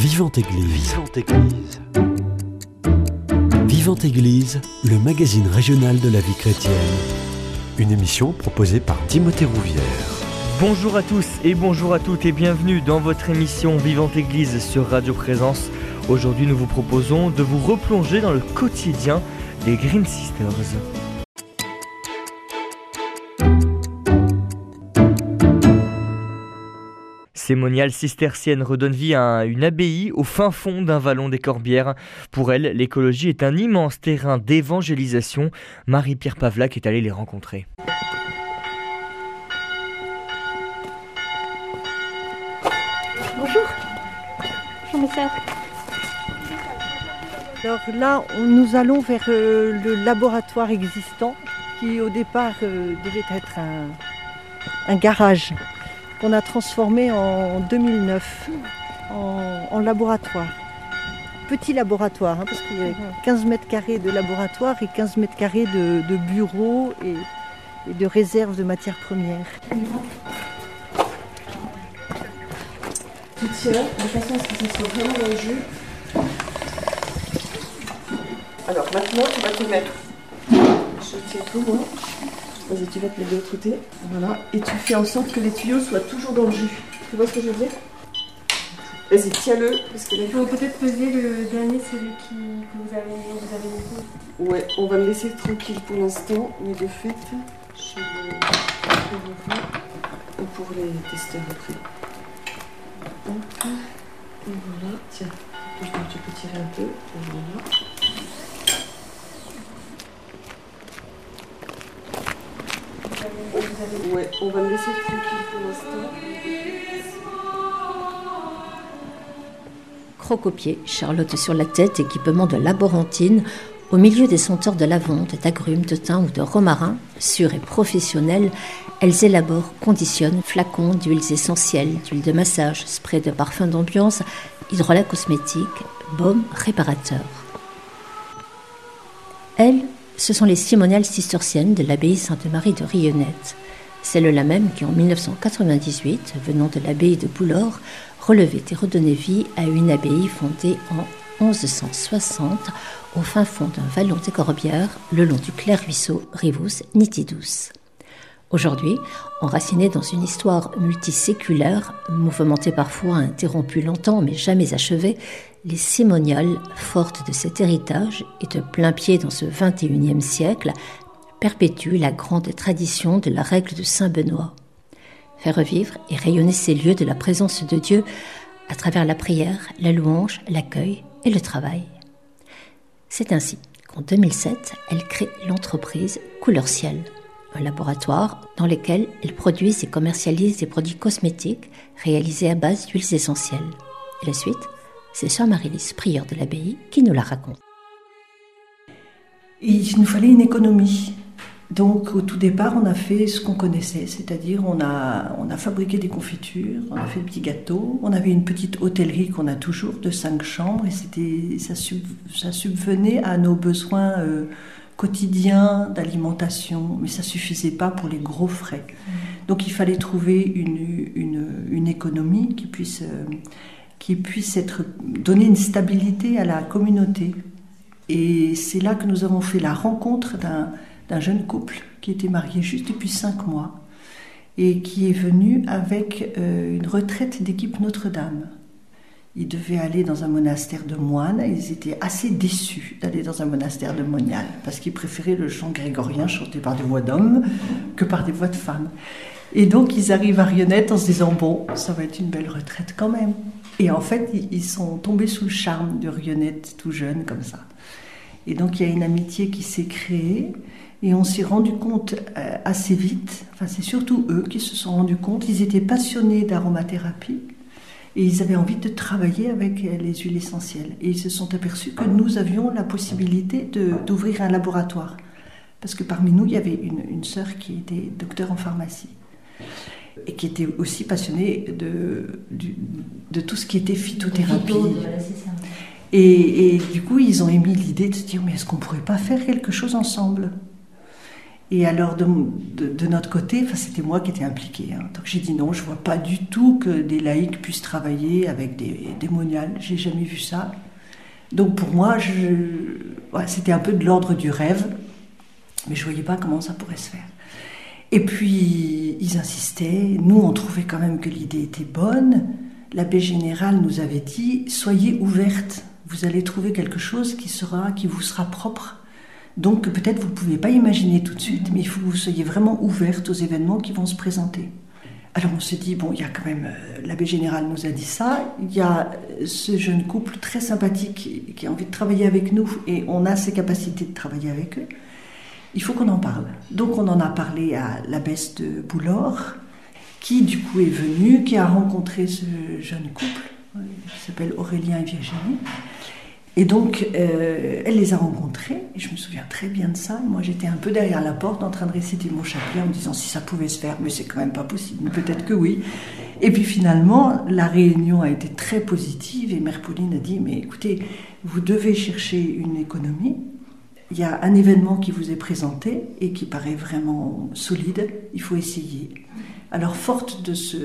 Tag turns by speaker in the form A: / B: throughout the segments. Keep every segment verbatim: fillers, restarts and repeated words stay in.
A: Vivante Église. Vivante Église. Vivante Église, le magazine régional de la vie chrétienne. Une émission proposée par Timothée Rouvière.
B: Bonjour à tous et bonjour à toutes et bienvenue dans votre émission Vivante Église sur Radio Présence. Aujourd'hui, nous vous proposons de vous replonger dans le quotidien des Green Sisters. Ces moniales cisterciennes redonnent vie à une abbaye au fin fond d'un vallon des Corbières. Pour elles, l'écologie est un immense terrain d'évangélisation. Marie-Pierre Pavlac est allée les rencontrer.
C: Bonjour. Bonjour mes sœurs.
D: Alors là, on, nous allons vers euh, le laboratoire existant qui au départ euh, devait être un, un garage qu'on a transformé en deux mille neuf en, en laboratoire. Petit laboratoire, hein, parce qu'il y a quinze mètres carrés de laboratoire et quinze mètres carrés de, de bureaux et, et de réserves de matières premières.
C: Tout cela, de façon à ce que ça soit vraiment dans le jus.
D: Alors maintenant, tu vas te mettre. Je tiens tout moi. Vas-y, tu vas te mettre de l'autre côté. Voilà. Et tu fais en sorte que les tuyaux soient toujours dans le jus. Tu vois ce que je veux dire? Vas-y, tiens-le. Parce que
C: Il faut peut-être peser le dernier, celui qui, que vous avez, vous avez mis.
D: Ouais, on va le laisser tranquille pour l'instant. Mais de fait, je vais le revoir. Et pour les testeurs après. Hop. Et voilà. Tiens, tu peux tirer un peu. Et voilà. Ouais, on va le laisser tranquille pour l'instant.
E: Croque aux pieds, Charlotte sur la tête, équipement de laborantine, au milieu des senteurs de lavande, d'agrumes, de thym ou de romarin, sûres et professionnelles, elles élaborent, conditionnent flacons d'huiles essentielles, d'huile de massage, spray de parfum d'ambiance, hydrolat cosmétique, baume réparateur. Elles, ce sont les cimoniales cisterciennes de l'abbaye Sainte-Marie de Rionnette. Celles-là même qui, en dix-neuf cent quatre-vingt-dix-huit, venant de l'abbaye de Boulor, relevaient et redonnaient vie à une abbaye fondée en onze cent soixante au fin fond d'un vallon des Corbières, le long du clair ruisseau Rivus-Nitidus. Aujourd'hui, enracinée dans une histoire multiséculaire, mouvementée parfois, interrompue longtemps mais jamais achevée, les cimoniales, fortes de cet héritage et de plein pied dans ce vingt et unième siècle, perpétuent la grande tradition de la règle de Saint Benoît. Faire revivre et rayonner ces lieux de la présence de Dieu à travers la prière, la louange, l'accueil et le travail. C'est ainsi qu'en deux mille sept, elle crée l'entreprise Couleur Ciel, un laboratoire dans lequel elle produit et commercialise des produits cosmétiques réalisés à base d'huiles essentielles. Et la suite, c'est sœur Marie-Lise, prieure de l'abbaye, qui nous la raconte.
D: Et il nous fallait une économie. Donc au tout départ, on a fait ce qu'on connaissait, c'est-à-dire on a, on a fabriqué des confitures, on a fait des petits gâteaux, on avait une petite hôtellerie qu'on a toujours de cinq chambres et c'était, ça, sub, ça subvenait à nos besoins euh, quotidiens d'alimentation, mais ça ne suffisait pas pour les gros frais. Donc il fallait trouver une, une, une économie qui puisse, euh, qui puisse être, donner une stabilité à la communauté. Et c'est là que nous avons fait la rencontre d'un d'un jeune couple qui était marié juste depuis cinq mois et qui est venu avec euh, une retraite d'équipe Notre-Dame. Ils devaient aller dans un monastère de moines et ils étaient assez déçus d'aller dans un monastère de moniales parce qu'ils préféraient le chant grégorien chanté par des voix d'hommes que par des voix de femmes. Et donc ils arrivent à Rionnette en se disant « bon, ça va être une belle retraite quand même ». Et en fait, ils sont tombés sous le charme de Rionnette tout jeune comme ça. Et donc il y a une amitié qui s'est créée. Et on s'est rendu compte euh, assez vite, enfin c'est surtout eux qui se sont rendus compte, ils étaient passionnés d'aromathérapie et ils avaient envie de travailler avec les huiles essentielles. Et ils se sont aperçus que nous avions la possibilité de, d'ouvrir un laboratoire. Parce que parmi nous, il y avait une, une sœur qui était docteur en pharmacie et qui était aussi passionnée de, de, de tout ce qui était phytothérapie.
E: Voilà, c'est ça.
D: Et, et du coup, ils ont émis l'idée de se dire, mais est-ce qu'on ne pourrait pas faire quelque chose ensemble ? Et alors, de, de, de notre côté, enfin, c'était moi qui étais impliquée. Hein. Donc j'ai dit non, je ne vois pas du tout que des laïcs puissent travailler avec des, des moniales. Je n'ai jamais vu ça. Donc pour moi, je, ouais, c'était un peu de l'ordre du rêve, mais je ne voyais pas comment ça pourrait se faire. Et puis, ils insistaient. Nous, on trouvait quand même que l'idée était bonne. L'abbé général nous avait dit « Soyez ouverte, vous allez trouver quelque chose qui, sera, qui vous sera propre. Donc peut-être vous ne pouvez pas imaginer tout de suite, mais il faut que vous soyez vraiment ouverte aux événements qui vont se présenter. » Alors on se dit, bon, il y a quand même, euh, l'abbé général nous a dit ça, il y a ce jeune couple très sympathique qui, qui a envie de travailler avec nous et on a ces capacités de travailler avec eux. Il faut qu'on en parle. Donc on en a parlé à l'abbesse de Boulor, qui du coup est venue, qui a rencontré ce jeune couple, qui s'appelle Aurélien et Virginie. Et donc, euh, elle les a rencontrés, et je me souviens très bien de ça. Moi, j'étais un peu derrière la porte en train de réciter mon chapelet en me disant si ça pouvait se faire, mais c'est quand même pas possible, peut-être que oui. Et puis finalement, la réunion a été très positive, et Mère Pauline a dit, mais écoutez, vous devez chercher une économie. Il y a un événement qui vous est présenté, et qui paraît vraiment solide, il faut essayer. Alors, forte de ce...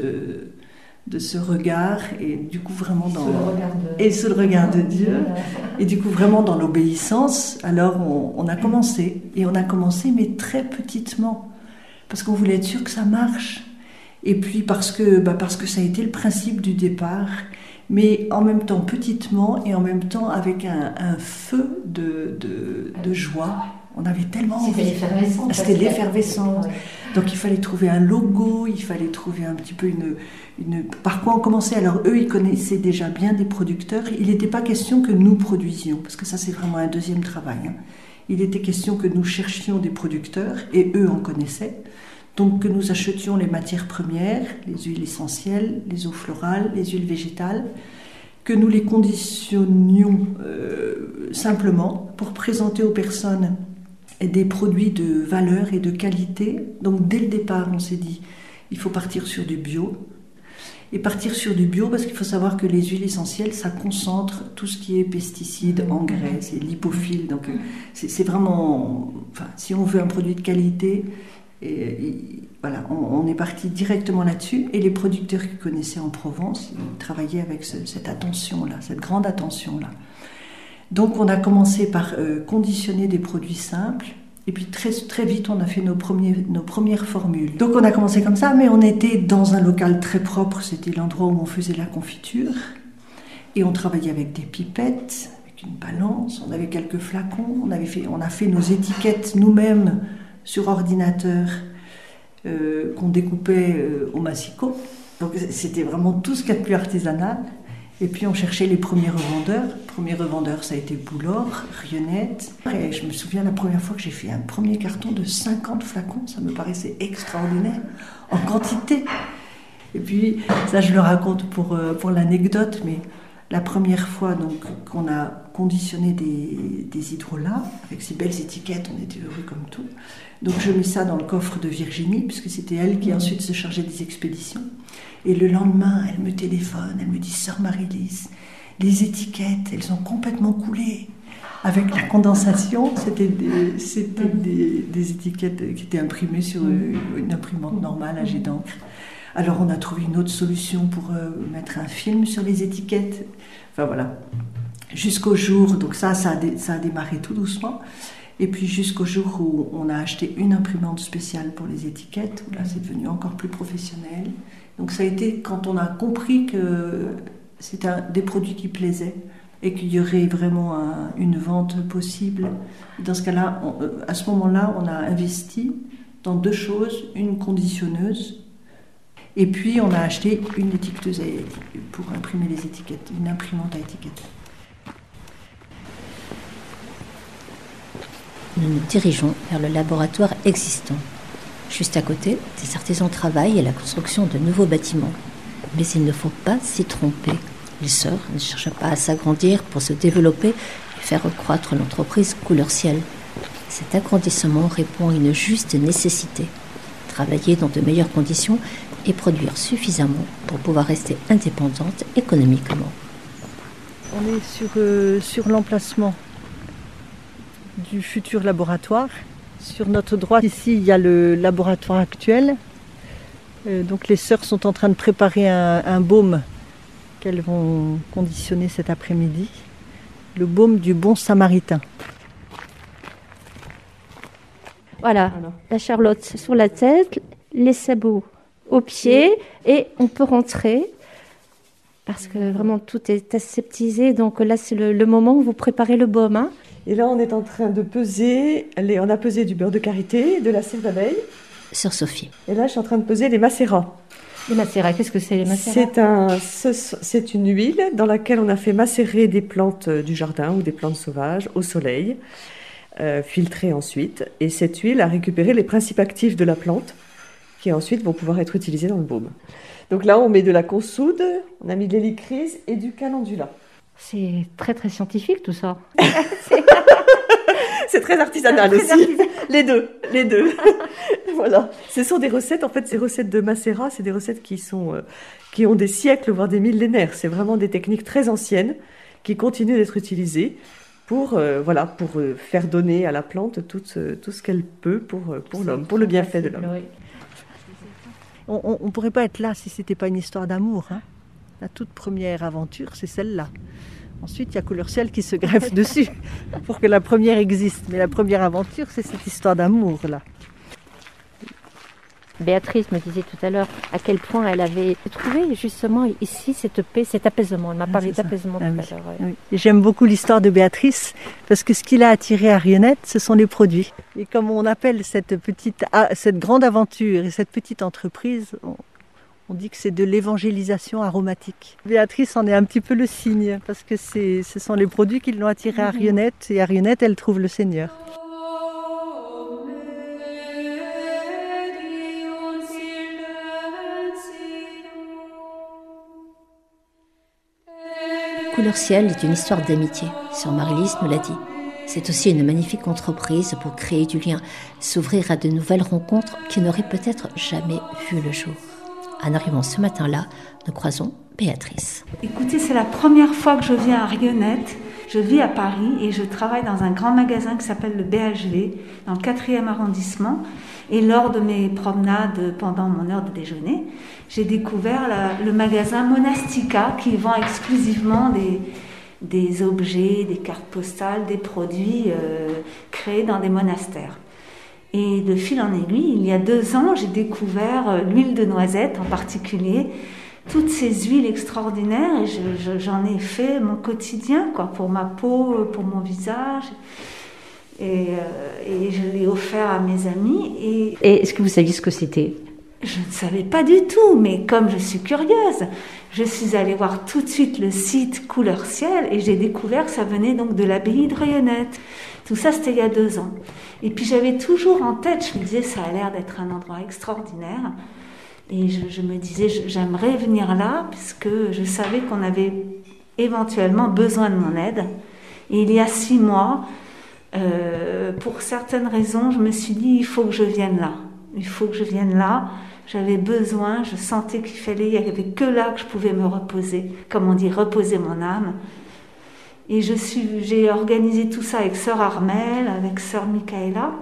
D: de ce regard et du coup vraiment dans
E: sous le regard de...
D: et sous le regard de Dieu et du coup vraiment dans l'obéissance. Alors on, on a commencé et on a commencé mais très petitement parce qu'on voulait être sûr que ça marche et puis parce que bah parce que ça a été le principe du départ, mais en même temps petitement et en même temps avec un, un feu de, de, de joie. On avait tellement
E: C'était
D: envie.
E: l'effervescence.
D: C'était l'effervescence.
E: Oui.
D: Donc il fallait trouver un logo, il fallait trouver un petit peu une, une... Par quoi on commençait? Alors eux, ils connaissaient déjà bien des producteurs. Il n'était pas question que nous produisions, parce que ça c'est vraiment un deuxième travail. Hein. Il était question que nous cherchions des producteurs, et eux en connaissaient. Donc que nous achetions les matières premières, les huiles essentielles, les eaux florales, les huiles végétales, que nous les conditionnions euh, simplement pour présenter aux personnes des produits de valeur et de qualité. Donc dès le départ, on s'est dit, il faut partir sur du bio. Et partir sur du bio parce qu'il faut savoir que les huiles essentielles, ça concentre tout ce qui est pesticides, engrais, c'est lipophile. Donc c'est, c'est vraiment... Enfin, si on veut un produit de qualité, et, et, voilà, on, on est parti directement là-dessus. Et les producteurs qui connaissaient en Provence, ils travaillaient avec ce, cette attention-là, cette grande attention-là. Donc on a commencé par euh, conditionner des produits simples et puis très, très vite on a fait nos, premiers, nos premières formules. Donc on a commencé comme ça, mais on était dans un local très propre, c'était l'endroit où on faisait la confiture et on travaillait avec des pipettes, avec une balance, on avait quelques flacons, on, avait fait, on a fait nos étiquettes nous-mêmes sur ordinateur euh, qu'on découpait euh, au massicot. Donc c'était vraiment tout ce qu'il y a de plus artisanal. Et puis on cherchait les premiers revendeurs. Le premier revendeur, ça a été Boulor, Rionnette. Et je me souviens la première fois que j'ai fait un premier carton de cinquante flacons, ça me paraissait extraordinaire, en quantité. Et puis, ça je le raconte pour, pour l'anecdote, mais la première fois donc, qu'on a conditionné des, des hydrolats, avec ces belles étiquettes, on était heureux comme tout. Donc je mets ça dans le coffre de Virginie, puisque c'était elle qui ensuite se chargeait des expéditions. Et le lendemain, elle me téléphone, elle me dit « Sœur Marie-Lise, les étiquettes, elles ont complètement coulé. » Avec la condensation, c'était, des, c'était des, des étiquettes qui étaient imprimées sur une imprimante normale à jet d'encre. Alors on a trouvé une autre solution pour euh, mettre un film sur les étiquettes. Enfin voilà, jusqu'au jour, donc ça, ça a, dé, ça a démarré tout doucement. Et puis jusqu'au jour où on a acheté une imprimante spéciale pour les étiquettes, où là c'est devenu encore plus professionnel. Donc ça a été quand on a compris que c'était un, des produits qui plaisaient et qu'il y aurait vraiment un, une vente possible. Dans ce cas-là, on, à ce moment-là, on a investi dans deux choses, une conditionneuse et puis on a acheté une étiqueteuse pour imprimer les étiquettes, une imprimante à étiquettes.
E: Nous nous dirigeons vers le laboratoire existant. Juste à côté, des artisans travaillent à la construction de nouveaux bâtiments. Mais il ne faut pas s'y tromper. Les sœurs ne cherchent pas à s'agrandir pour se développer et faire croître l'entreprise couleur ciel. Cet agrandissement répond à une juste nécessité. Travailler dans de meilleures conditions et produire suffisamment pour pouvoir rester indépendante économiquement.
D: On est sur, euh, sur l'emplacement du futur laboratoire. Sur notre droite, ici, il y a le laboratoire actuel. Euh, donc les sœurs sont en train de préparer un, un baume qu'elles vont conditionner cet après-midi. Le baume du bon samaritain.
E: Voilà, la Charlotte sur la tête, les sabots aux pieds et on peut rentrer parce que vraiment tout est aseptisé. Donc là, c'est le, le moment où vous préparez le baume. Hein.
F: Et là, on est en train de peser, allez, on a pesé du beurre de karité, de la cire d'abeille.
E: Sœur Sophie.
F: Et là, je suis en train de peser les macérats.
E: Les macérats, qu'est-ce que c'est les macérats ?
F: C'est, un, c'est une huile dans laquelle on a fait macérer des plantes du jardin ou des plantes sauvages au soleil. Euh, filtrée ensuite, et cette huile a récupéré les principes actifs de la plante qui ensuite vont pouvoir être utilisés dans le baume. Donc là, on met de la consoude, on a mis de l'hélicryse et du calendula.
E: C'est très très scientifique tout ça.
F: C'est très artisanal aussi. Très artisanal. Les deux, les deux. Voilà. Ce sont des recettes, en fait, ces recettes de macérat, c'est des recettes qui sont, euh, qui ont des siècles, voire des millénaires. C'est vraiment des techniques très anciennes qui continuent d'être utilisées pour, euh, voilà, pour euh, faire donner à la plante tout, euh, tout ce qu'elle peut pour, euh, pour l'homme, pour le bienfait de l'homme. Oui.
D: On ne pourrait pas être là si ce n'était pas une histoire d'amour. Hein. La toute première aventure, c'est celle-là. Ensuite, il y a Couleur Ciel qui se greffe dessus pour que la première existe. Mais la première aventure, c'est cette histoire d'amour-là.
E: Béatrice me disait tout à l'heure à quel point elle avait trouvé justement ici cette paix, cet apaisement. Elle m'a parlé ah, d'apaisement tout à l'heure.
D: Oui. Oui. J'aime beaucoup l'histoire de Béatrice parce que ce qui l'a attirée à Rionnette, ce sont les produits. Et comme on appelle cette, petite, cette grande aventure et cette petite entreprise, on, on dit que c'est de l'évangélisation aromatique. Béatrice en est un petit peu le signe parce que c'est, ce sont les produits qui l'ont attirée à Rionnette et à Rionnette, elle trouve le Seigneur.
E: Couleur Ciel est une histoire d'amitié, Sœur Marie-Lise nous l'a dit. C'est aussi une magnifique entreprise pour créer du lien, s'ouvrir à de nouvelles rencontres qui n'auraient peut-être jamais vu le jour. En arrivant ce matin-là, nous croisons Béatrice.
G: Écoutez, c'est la première fois que je viens à Rionnette. Je vis à Paris et je travaille dans un grand magasin qui s'appelle le B H V, dans le quatrième arrondissement. Et lors de mes promenades pendant mon heure de déjeuner, j'ai découvert la, le magasin Monastica qui vend exclusivement des, des objets, des cartes postales, des produits euh, créés dans des monastères. Et de fil en aiguille, il y a deux ans, j'ai découvert l'huile de noisette en particulier, toutes ces huiles extraordinaires, et je, je, j'en ai fait mon quotidien, quoi, pour ma peau, pour mon visage. Et, euh, et je l'ai offert à mes amis. Et,
E: et est-ce que vous saviez ce que c'était ?
G: Je ne savais pas du tout, mais comme je suis curieuse, je suis allée voir tout de suite le site Couleur Ciel et j'ai découvert que ça venait donc de l'abbaye de Rionnette. Tout ça, c'était il y a deux ans. Et puis j'avais toujours en tête, je me disais, ça a l'air d'être un endroit extraordinaire. Et je, je me disais, j'aimerais venir là, puisque je savais qu'on avait éventuellement besoin de mon aide. Et il y a six mois, euh, pour certaines raisons, je me suis dit, il faut que je vienne là. Il faut que je vienne là. J'avais besoin, je sentais qu'il fallait, il n'y avait que là que je pouvais me reposer, comme on dit, reposer mon âme. Et je suis, j'ai organisé tout ça avec sœur Armelle, avec sœur Michaela.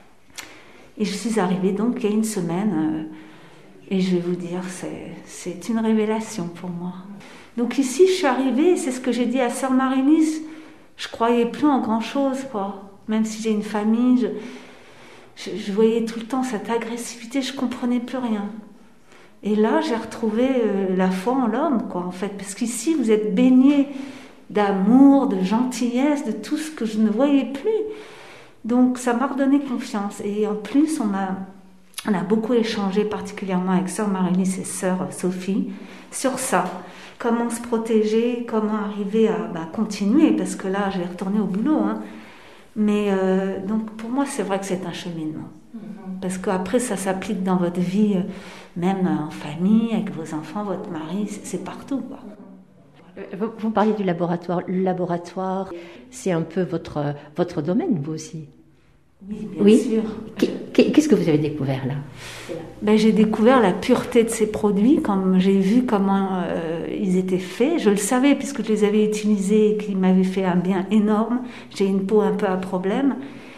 G: Et je suis arrivée donc il y a une semaine. Euh, et je vais vous dire, c'est, c'est une révélation pour moi. Donc ici, je suis arrivée, c'est ce que j'ai dit à sœur Marie-Lise, je croyais plus en grand-chose, quoi. Même si j'ai une famille, je, je, je voyais tout le temps cette agressivité, je comprenais plus rien. Et là, j'ai retrouvé euh, la foi en l'homme, quoi, en fait. Parce qu'ici, vous êtes baignés d'amour, de gentillesse, de tout ce que je ne voyais plus. Donc, ça m'a redonné confiance. Et en plus, on a, on a beaucoup échangé, particulièrement avec sœur Marie-Lise et sœur Sophie, sur ça. Comment se protéger, comment arriver à bah, continuer, parce que là, je vais retourner au boulot. Hein. Mais euh, donc, pour moi, c'est vrai que c'est un cheminement. Mm-hmm. Parce qu'après, ça s'applique dans votre vie, euh, même en famille, avec vos enfants, votre mari, c'est, c'est partout, quoi.
E: Vous, vous parliez du laboratoire. Le laboratoire, c'est un peu votre, votre domaine, vous aussi.
G: Oui, bien
E: oui.
G: sûr.
E: Qu'est-ce que vous avez découvert là ?
G: Ben, j'ai découvert la pureté de ces produits, comme j'ai vu comment euh, ils étaient faits. Je le savais puisque je les avais utilisés et qu'ils m'avaient fait un bien énorme. J'ai une peau un peu à problème.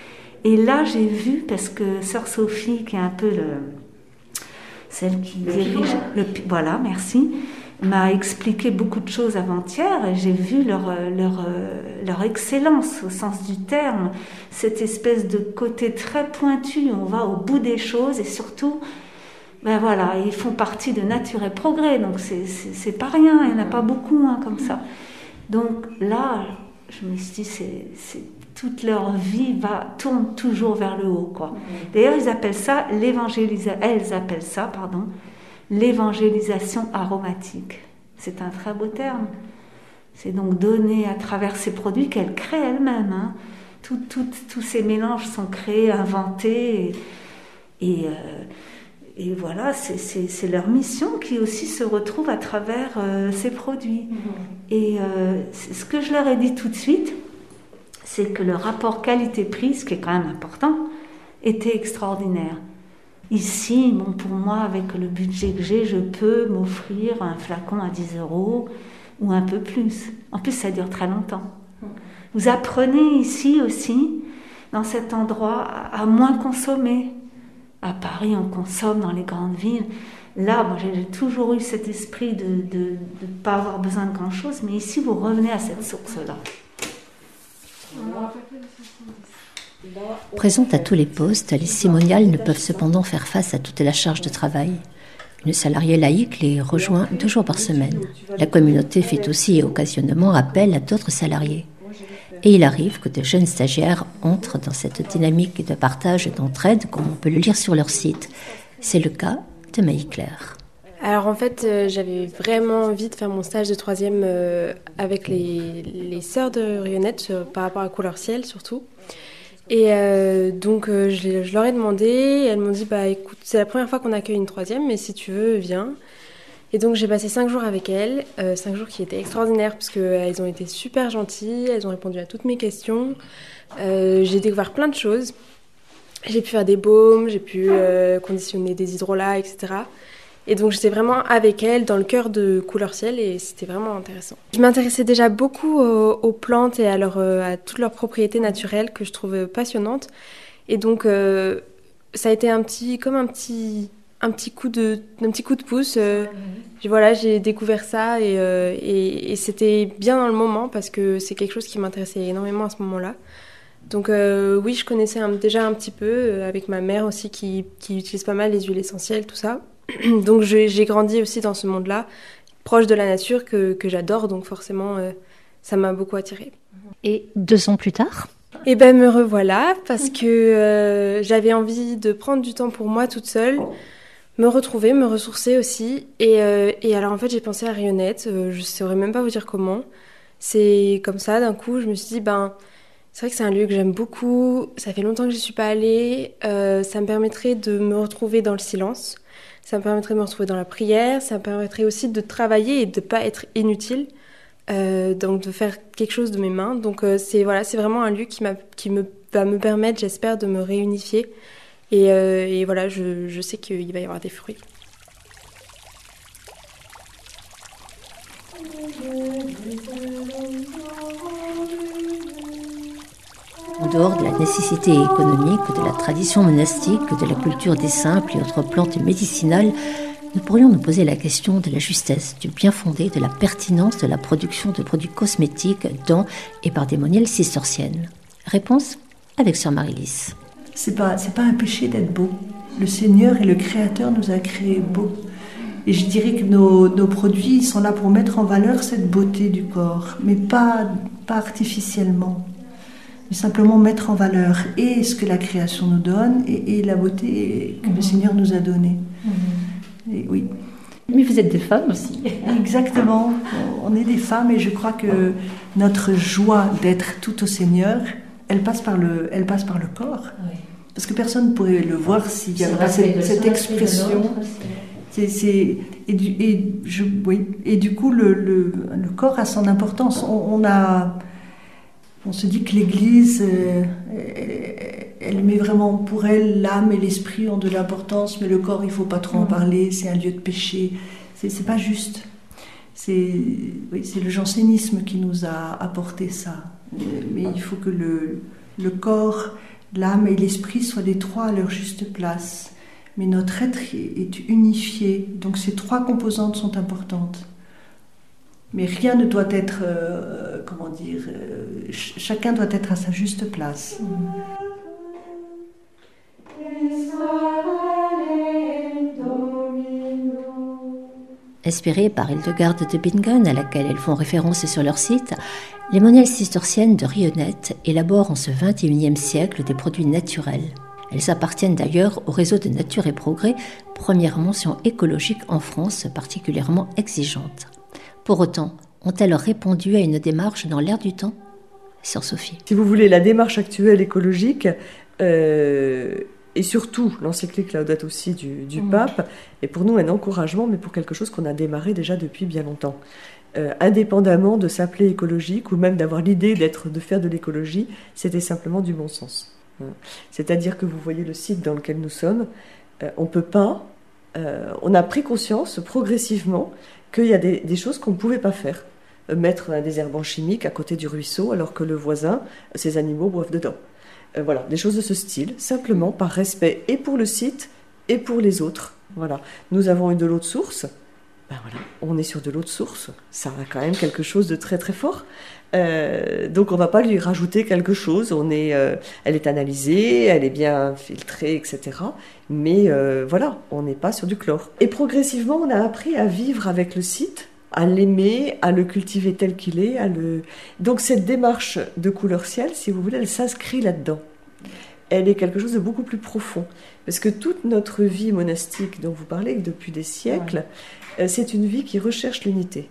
G: Et là, j'ai vu, parce que sœur Sophie, qui est un peu le, celle qui dirige, le, voilà, merci, m'a expliqué beaucoup de choses avant-hier, et j'ai vu leur, leur, leur excellence au sens du terme, cette espèce de côté très pointu, on va au bout des choses, et surtout, ben voilà, ils font partie de Nature et Progrès, donc c'est, c'est, c'est pas rien, il n'y en a pas beaucoup hein, comme ça. Donc là, je me suis dit, c'est, c'est, toute leur vie va, tourne toujours vers le haut, quoi. D'ailleurs, ils appellent ça l'évangélisation, elles appellent ça, pardon, l'évangélisation aromatique. C'est un très beau terme. C'est donc donné à travers ces produits qu'elles créent elles-mêmes. Hein. Tout, tout, tous ces mélanges sont créés, inventés, et, et, euh, et voilà, c'est, c'est, c'est leur mission qui aussi se retrouve à travers euh, ces produits. Mmh. Et euh, ce que je leur ai dit tout de suite, c'est que le rapport qualité-prix, ce qui est quand même important, était extraordinaire. Ici, bon, pour moi, avec le budget que j'ai, je peux m'offrir un flacon à dix euros ou un peu plus. En plus, ça dure très longtemps. Vous apprenez ici aussi, dans cet endroit, à, à moins consommer. À Paris, on consomme dans les grandes villes. Là, bon, j'ai, j'ai toujours eu cet esprit de ne pas avoir besoin de grand-chose, mais ici, vous revenez à cette source-là.
E: Présentes à tous les postes, les cémoniales ne peuvent cependant faire face à toute la charge de travail. Une salariée laïque les rejoint deux jours par semaine. La communauté fait aussi occasionnellement appel à d'autres salariés. Et il arrive que de jeunes stagiaires entrent dans cette dynamique de partage et d'entraide, comme on peut le lire sur leur site. C'est le cas de Maï-Claire.
H: Alors en fait, euh, j'avais vraiment envie de faire mon stage de troisième euh, avec les, les sœurs de Rionnette euh, par rapport à Couleur Ciel surtout. Et euh, donc euh, je, je leur ai demandé, et elles m'ont dit bah écoute, c'est la première fois qu'on accueille une troisième, mais si tu veux, viens. Et donc j'ai passé cinq jours avec elles, euh, cinq jours qui étaient extraordinaires parce qu'elles ont été super gentilles, elles ont répondu à toutes mes questions. Euh, j'ai découvert plein de choses. J'ai pu faire des baumes, j'ai pu euh, conditionner des hydrolats, et cetera. Et donc j'étais vraiment avec elles dans le cœur de Couleur Ciel et c'était vraiment intéressant. Je m'intéressais déjà beaucoup aux, aux plantes et à, leur, à toutes leurs propriétés naturelles que je trouve passionnantes. Et donc euh, ça a été un petit, comme un petit, un petit coup de, un petit coup de pouce. Euh, voilà, j'ai découvert ça et, euh, et, et c'était bien dans le moment parce que c'est quelque chose qui m'intéressait énormément à ce moment-là. Donc euh, oui, je connaissais un, déjà un petit peu euh, avec ma mère aussi qui, qui utilise pas mal les huiles essentielles, tout ça. Donc je, j'ai grandi aussi dans ce monde-là, proche de la nature que, que j'adore, donc forcément euh, ça m'a beaucoup attirée.
E: Et deux ans plus tard ?
H: Eh ben me revoilà parce que euh, j'avais envie de prendre du temps pour moi toute seule, me retrouver, me ressourcer aussi. Et, euh, et alors en fait j'ai pensé à Rionnette, euh, je ne saurais même pas vous dire comment. C'est comme ça d'un coup, je me suis dit ben c'est vrai que c'est un lieu que j'aime beaucoup, ça fait longtemps que je n'y suis pas allée, euh, ça me permettrait de me retrouver dans le silence. Ça me permettrait de me retrouver dans la prière, ça me permettrait aussi de travailler et de ne pas être inutile, euh, donc de faire quelque chose de mes mains. Donc euh, c'est, voilà, c'est vraiment un lieu qui, m'a, qui me, va me permettre, j'espère, de me réunifier. Et, euh, et voilà, je, je sais qu'il va y avoir des fruits.
E: En dehors de la nécessité économique, de la tradition monastique, de la culture des simples et autres plantes médicinales, nous pourrions nous poser la question de la justesse, du bien fondé, de la pertinence de la production de produits cosmétiques dans et par des moniales cisterciennes. Réponse avec sœur Marie-Lys.
D: C'est pas, c'est pas un péché d'être beau. Le Seigneur et le Créateur nous a créés beaux. Et je dirais que nos, nos produits sont là pour mettre en valeur cette beauté du corps, mais pas, pas artificiellement. Mais simplement mettre en valeur et ce que la création nous donne et, et la beauté que mmh. le Seigneur nous a donnée. Mmh. Et oui.
E: Mais vous êtes des femmes aussi.
D: Exactement. On est des femmes et je crois que notre joie d'être tout au Seigneur, elle passe par le, elle passe par le corps. Oui. Parce que personne ne pourrait le voir s'il n'y avait pas cette, cette expression. C'est, c'est, et, du, et, je, oui. et du coup, le, le, le corps a son importance. On, on a... On se dit que l'Église, euh, elle, elle met vraiment pour elle, l'âme et l'esprit ont de l'importance, mais le corps, il ne faut pas trop en parler, c'est un lieu de péché. C'est, c'est pas juste. C'est, oui, c'est le jansénisme qui nous a apporté ça. Mais il faut que le, le corps l'âme et l'esprit soient les trois à leur juste place. Mais notre être est unifié, donc ces trois composantes sont importantes. Mais rien ne doit être, euh, comment dire, euh, ch- chacun doit être à sa juste place.
E: Inspirées par Hildegarde de Bingen, à laquelle elles font référence sur leur site, les moniales cisterciennes de Rionette élaborent en ce vingt et unième siècle des produits naturels. Elles appartiennent d'ailleurs au réseau de Nature et Progrès, première mention écologique en France particulièrement exigeante. Pour autant, ont-elles répondu à une démarche dans l'air du temps ? Sœur Sophie.
F: Si vous voulez, la démarche actuelle écologique, euh, et surtout l'encyclique Laudato Si du, du mmh. pape, est pour nous un encouragement, mais pour quelque chose qu'on a démarré déjà depuis bien longtemps. Euh, indépendamment de s'appeler écologique, ou même d'avoir l'idée d'être, de faire de l'écologie, c'était simplement du bon sens. C'est-à-dire que vous voyez le site dans lequel nous sommes, euh, on peut pas, euh, on a pris conscience progressivement qu'il y a des, des choses qu'on ne pouvait pas faire. Euh, mettre un désherbant chimique à côté du ruisseau alors que le voisin, ses animaux boivent dedans. Euh, voilà, des choses de ce style, simplement par respect et pour le site et pour les autres. Voilà. Nous avons eu de l'eau de source, ben voilà, on est sur de l'eau de source, ça a quand même quelque chose de très très fort. Euh, donc on ne va pas lui rajouter quelque chose, on est, euh, elle est analysée, elle est bien filtrée, et cetera. Mais euh, voilà, on n'est pas sur du chlore. Et progressivement, on a appris à vivre avec le site, à l'aimer, à le cultiver tel qu'il est. À le... Donc cette démarche de couleur ciel, si vous voulez, elle s'inscrit là-dedans. Elle est quelque chose de beaucoup plus profond. Parce que toute notre vie monastique dont vous parlez depuis des siècles, ouais. euh, c'est une vie qui recherche l'unité.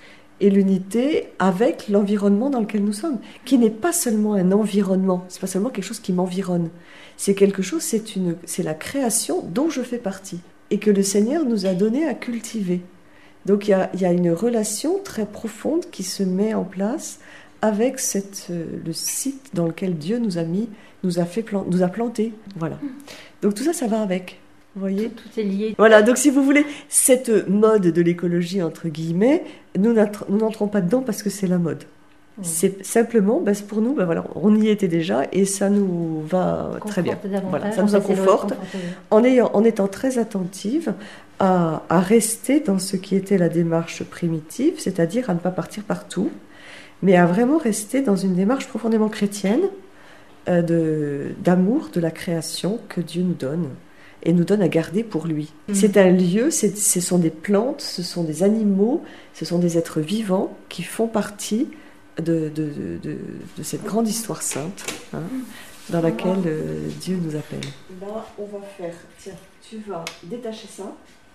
F: Et l'unité avec l'environnement dans lequel nous sommes, qui n'est pas seulement un environnement, c'est pas seulement quelque chose qui m'environne, c'est quelque chose, c'est, une, c'est la création dont je fais partie, et que le Seigneur nous a donné à cultiver. Donc il y a, il y a une relation très profonde qui se met en place avec cette, euh, le site dans lequel Dieu nous a mis, nous a, fait plan, nous a planté. Voilà. Donc tout ça, ça va avec. Vous voyez ?
E: Tout, tout est lié.
F: Voilà, donc si vous voulez, cette mode de l'écologie, entre guillemets, nous, nous n'entrons pas dedans parce que c'est la mode. Mmh. C'est simplement, ben, pour nous, ben, voilà, on y était déjà et ça nous va conforte très bien. Voilà, ça nous conforte en, ayant, en étant très attentive à, à rester dans ce qui était la démarche primitive, c'est-à-dire à ne pas partir partout, mais à vraiment rester dans une démarche profondément chrétienne euh, de, d'amour de la création que Dieu nous donne. Et nous donne à garder pour lui. Mmh. C'est un lieu, c'est, ce sont des plantes, ce sont des animaux, ce sont des êtres vivants qui font partie de, de, de, de, de cette grande histoire sainte, hein, dans laquelle euh, Dieu nous appelle. Là, on va faire, tiens, tu vas détacher ça.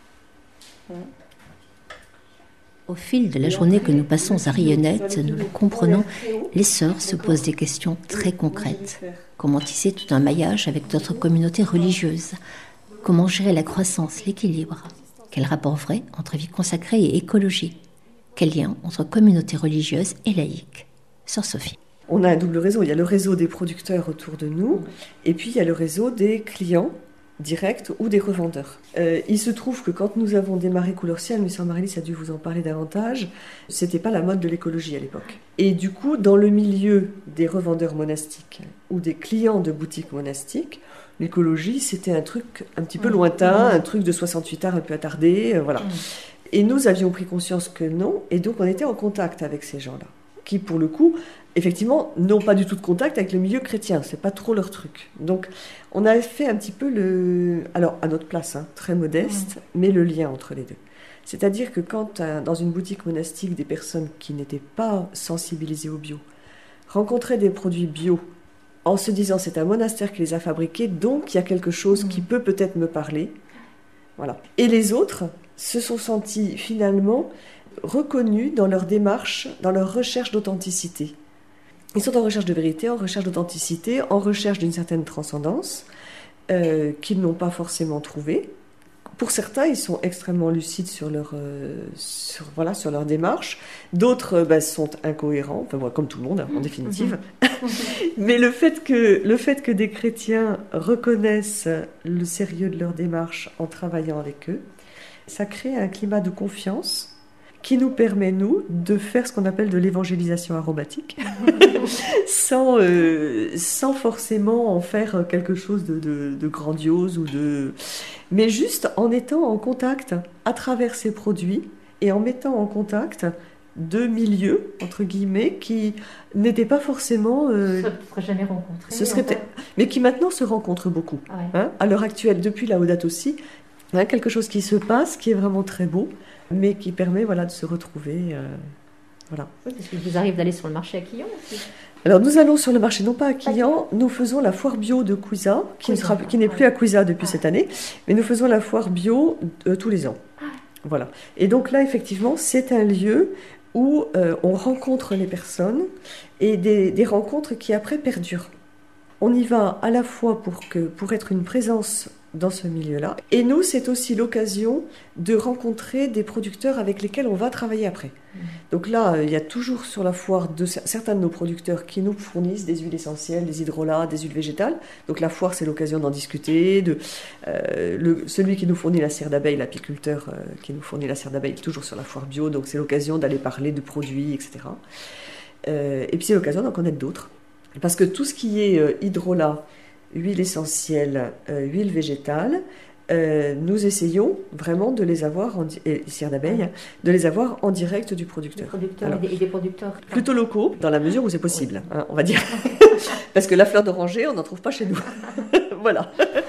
F: Hein.
E: Au fil de la journée que nous passons à Rionette, nous le comprenons, les sœurs se posent des questions très concrètes. Comment tisser tout un maillage avec d'autres communautés religieuses ? Comment gérer la croissance, l'équilibre ? Quel rapport vrai entre vie consacrée et écologie ? Quel lien entre communauté religieuse et laïque ? Sœur Sophie.
F: On a un double réseau. Il y a le réseau des producteurs autour de nous, et puis il y a le réseau des clients directs ou des revendeurs. Euh, il se trouve que quand nous avons démarré Couleur Ciel, mais Sœur Marie-Lys a dû vous en parler davantage, c'était pas la mode de l'écologie à l'époque. Et du coup, dans le milieu des revendeurs monastiques ou des clients de boutiques monastiques, l'écologie, c'était un truc un petit peu lointain, un truc de soixante-huit heures un peu attardé, euh, voilà. Et nous avions pris conscience que non, et donc on était en contact avec ces gens-là, qui pour le coup, effectivement, n'ont pas du tout de contact avec le milieu chrétien, c'est pas trop leur truc. Donc on a fait un petit peu le... Alors à notre place, hein, très modeste, mais le lien entre les deux. C'est-à-dire que quand euh, dans une boutique monastique, des personnes qui n'étaient pas sensibilisées au bio rencontraient des produits bio, en se disant c'est un monastère qui les a fabriqués, donc il y a quelque chose mmh. qui peut peut-être me parler. Voilà. Et les autres se sont sentis finalement reconnus dans leur démarche, dans leur recherche d'authenticité. Ils sont en recherche de vérité, en recherche d'authenticité, en recherche d'une certaine transcendance euh, qu'ils n'ont pas forcément trouvée. Pour certains, ils sont extrêmement lucides sur leur, euh, sur, voilà, sur leur démarche. D'autres euh, bah, sont incohérents, enfin, voilà, comme tout le monde, hein, en définitive. Mais le fait, que, le fait que des chrétiens reconnaissent le sérieux de leur démarche en travaillant avec eux, ça crée un climat de confiance qui nous permet, nous, de faire ce qu'on appelle de l'évangélisation aromatique, sans, euh, sans forcément en faire quelque chose de, de, de grandiose, ou de... mais juste en étant en contact à travers ces produits et en mettant en contact deux milieux, entre guillemets, qui n'étaient pas forcément...
E: Euh, ça ne serait jamais rencontré.
F: Ce serait fait, mais qui maintenant se rencontrent beaucoup. Ah ouais. Hein, à l'heure actuelle, depuis la Laudato Si, hein, quelque chose qui se passe, qui est vraiment très beau, mais qui permet voilà, de se retrouver. Euh, voilà.
E: Oui, parce qu'il vous arrive d'aller sur le marché à Quillan aussi.
F: Alors nous allons sur le marché, non pas à Quillan, nous faisons la foire bio de Couiza, qui, sera, qui n'est plus à Couiza depuis ah. cette année, mais nous faisons la foire bio euh, tous les ans. Ah. Voilà. Et donc là, effectivement, c'est un lieu où euh, on rencontre les personnes et des, des rencontres qui après perdurent. On y va à la fois pour, que, pour être une présence dans ce milieu-là, et nous, c'est aussi l'occasion de rencontrer des producteurs avec lesquels on va travailler après. Mmh. Donc là, il y a toujours sur la foire de, certains de nos producteurs qui nous fournissent des huiles essentielles, des hydrolats, des huiles végétales. Donc la foire, c'est l'occasion d'en discuter. De, euh, le, celui qui nous fournit la cire d'abeille, l'apiculteur euh, qui nous fournit la cire d'abeille, toujours sur la foire bio, donc c'est l'occasion d'aller parler de produits, et cetera. Euh, et puis c'est l'occasion d'en connaître d'autres. Parce que tout ce qui est euh, hydrolat, huile essentielle, euh, huile végétale, euh, nous essayons vraiment de les avoir, en di- et cire d'abeille, de les avoir en direct du producteur.
E: Des producteurs Alors, et, des, et des producteurs
F: plutôt locaux, dans la mesure où c'est possible, oui. hein, on va dire. Parce que la fleur d'oranger, on n'en trouve pas chez nous. Voilà.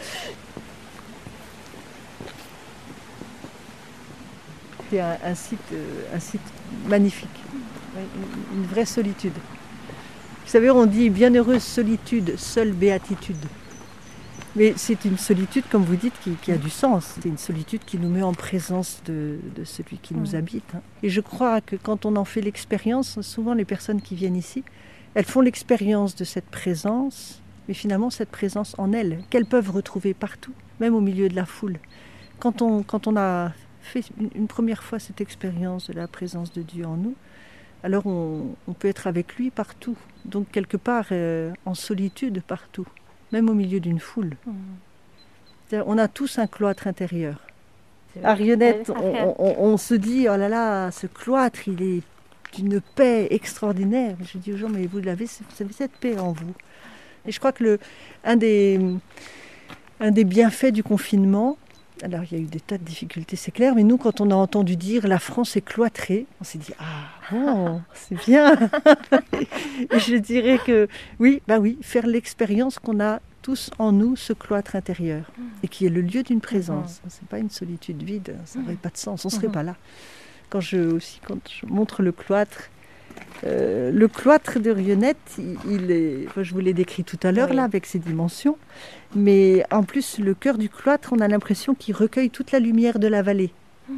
I: C'est un, un, site, un site magnifique, une, une vraie solitude. Vous savez, on dit bienheureuse solitude, seule béatitude. Mais c'est une solitude, comme vous dites, qui, qui a du sens. C'est une solitude qui nous met en présence de, de celui qui nous habite. Et je crois que quand on en fait l'expérience, souvent les personnes qui viennent ici, elles font l'expérience de cette présence, mais finalement cette présence en elles, qu'elles peuvent retrouver partout, même au milieu de la foule. Quand on, quand on a fait une, une première fois cette expérience de la présence de Dieu en nous, alors on, on peut être avec lui partout, donc quelque part euh, en solitude partout, même au milieu d'une foule. Mmh. On a tous un cloître intérieur. À Rionnette, on, on, on se dit, oh là là, ce cloître, il est d'une paix extraordinaire. Je dis aux gens, mais vous l'avez, vous avez cette paix en vous. Et je crois que le, un, des, un des bienfaits du confinement, alors il y a eu des tas de difficultés, c'est clair, mais nous, quand on a entendu dire la France est cloîtrée, on s'est dit ah bon, c'est bien. Et je dirais que oui, bah oui, faire l'expérience qu'on a tous en nous ce cloître intérieur et qui est le lieu d'une présence. Mm-hmm. C'est pas une solitude vide, ça n'aurait pas de sens, on serait mm-hmm. pas là. Quand je aussi quand je montre le cloître. Euh, le cloître de Rionnette, il, il est, enfin, je vous l'ai décrit tout à l'heure oui. là avec ses dimensions, mais en plus le cœur du cloître, on a l'impression qu'il recueille toute la lumière de la vallée. Mm.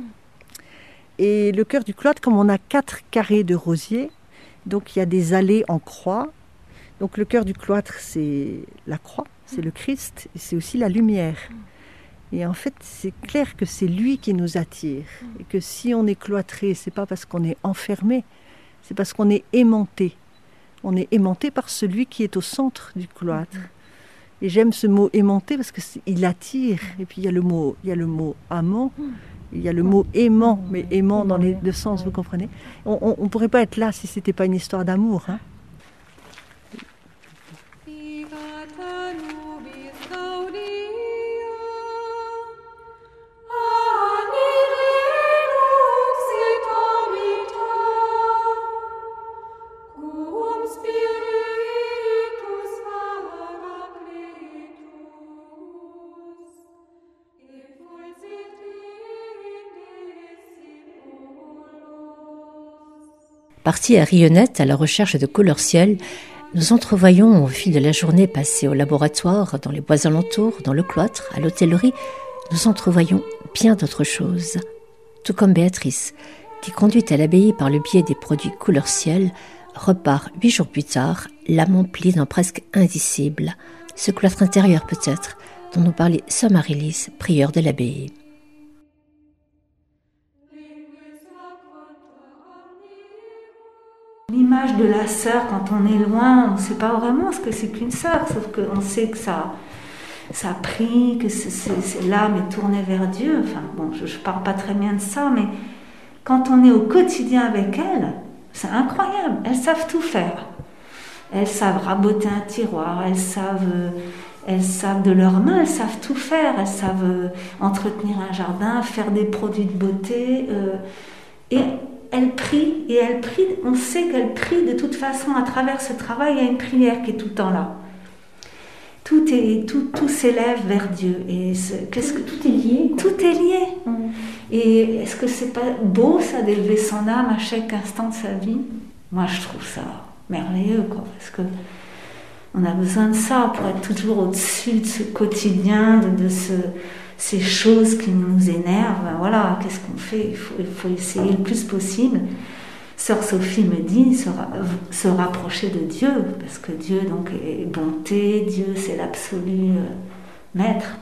I: Et le cœur du cloître, comme on a quatre carrés de rosiers, donc il y a des allées en croix. Donc le cœur du cloître, c'est la croix, c'est mm. le Christ, et c'est aussi la lumière. Mm. Et en fait, c'est clair que c'est lui qui nous attire, mm. et que si on est cloîtré, c'est pas parce qu'on est enfermé. C'est parce qu'on est aimanté. On est aimanté par celui qui est au centre du cloître. Mmh. Et j'aime ce mot aimanté parce qu'il attire. Et puis il y a le mot, il y a le mot amant, il y a le mot aimant, mais aimant dans les deux sens, vous comprenez ? On ne pourrait pas être là si ce n'était pas une histoire d'amour. Hein ?
E: Partis à Rionnette à la recherche de couleurs ciel, nous entrevoyons au fil de la journée passée au laboratoire, dans les bois alentours, dans le cloître, à l'hôtellerie, nous entrevoyons bien d'autres choses. Tout comme Béatrice, qui, conduite à l'abbaye par le biais des produits couleurs ciel, repart huit jours plus tard, l'âme emplie d'un presque indicible. Ce cloître intérieur peut-être, dont nous parlait sœur Marie-Lise, prieure de l'abbaye.
G: L'image de la sœur, quand on est loin, on ne sait pas vraiment ce que c'est qu'une sœur, sauf qu'on sait que ça, ça prie, que c'est, c'est, c'est, l'âme est tournée vers Dieu. Enfin, bon, je ne parle pas très bien de ça, mais quand on est au quotidien avec elles, c'est incroyable, elles savent tout faire. Elles savent raboter un tiroir, elles savent, elles savent de leurs mains, elles savent tout faire, elles savent entretenir un jardin, faire des produits de beauté. Euh, et elles prient, et elles prient, on sait qu'elles prient de toute façon à travers ce travail, il y a une prière qui est tout le temps là. Tout, est, tout, tout s'élève vers Dieu. Et qu'est-ce que,
E: tout est lié. Quoi.
G: Tout est lié.
E: Mmh.
G: Et est-ce que c'est pas beau ça d'élever son âme à chaque instant de sa vie? Moi je trouve ça merveilleux, quoi, parce que on a besoin de ça pour être toujours au-dessus de ce quotidien, de, de ce, ces choses qui nous énervent. Ben voilà, qu'est-ce qu'on fait? Il faut, il faut essayer le plus possible. Sœur Sophie me dit se, ra- se rapprocher de Dieu, parce que Dieu donc est bonté, Dieu c'est l'absolu euh, maître.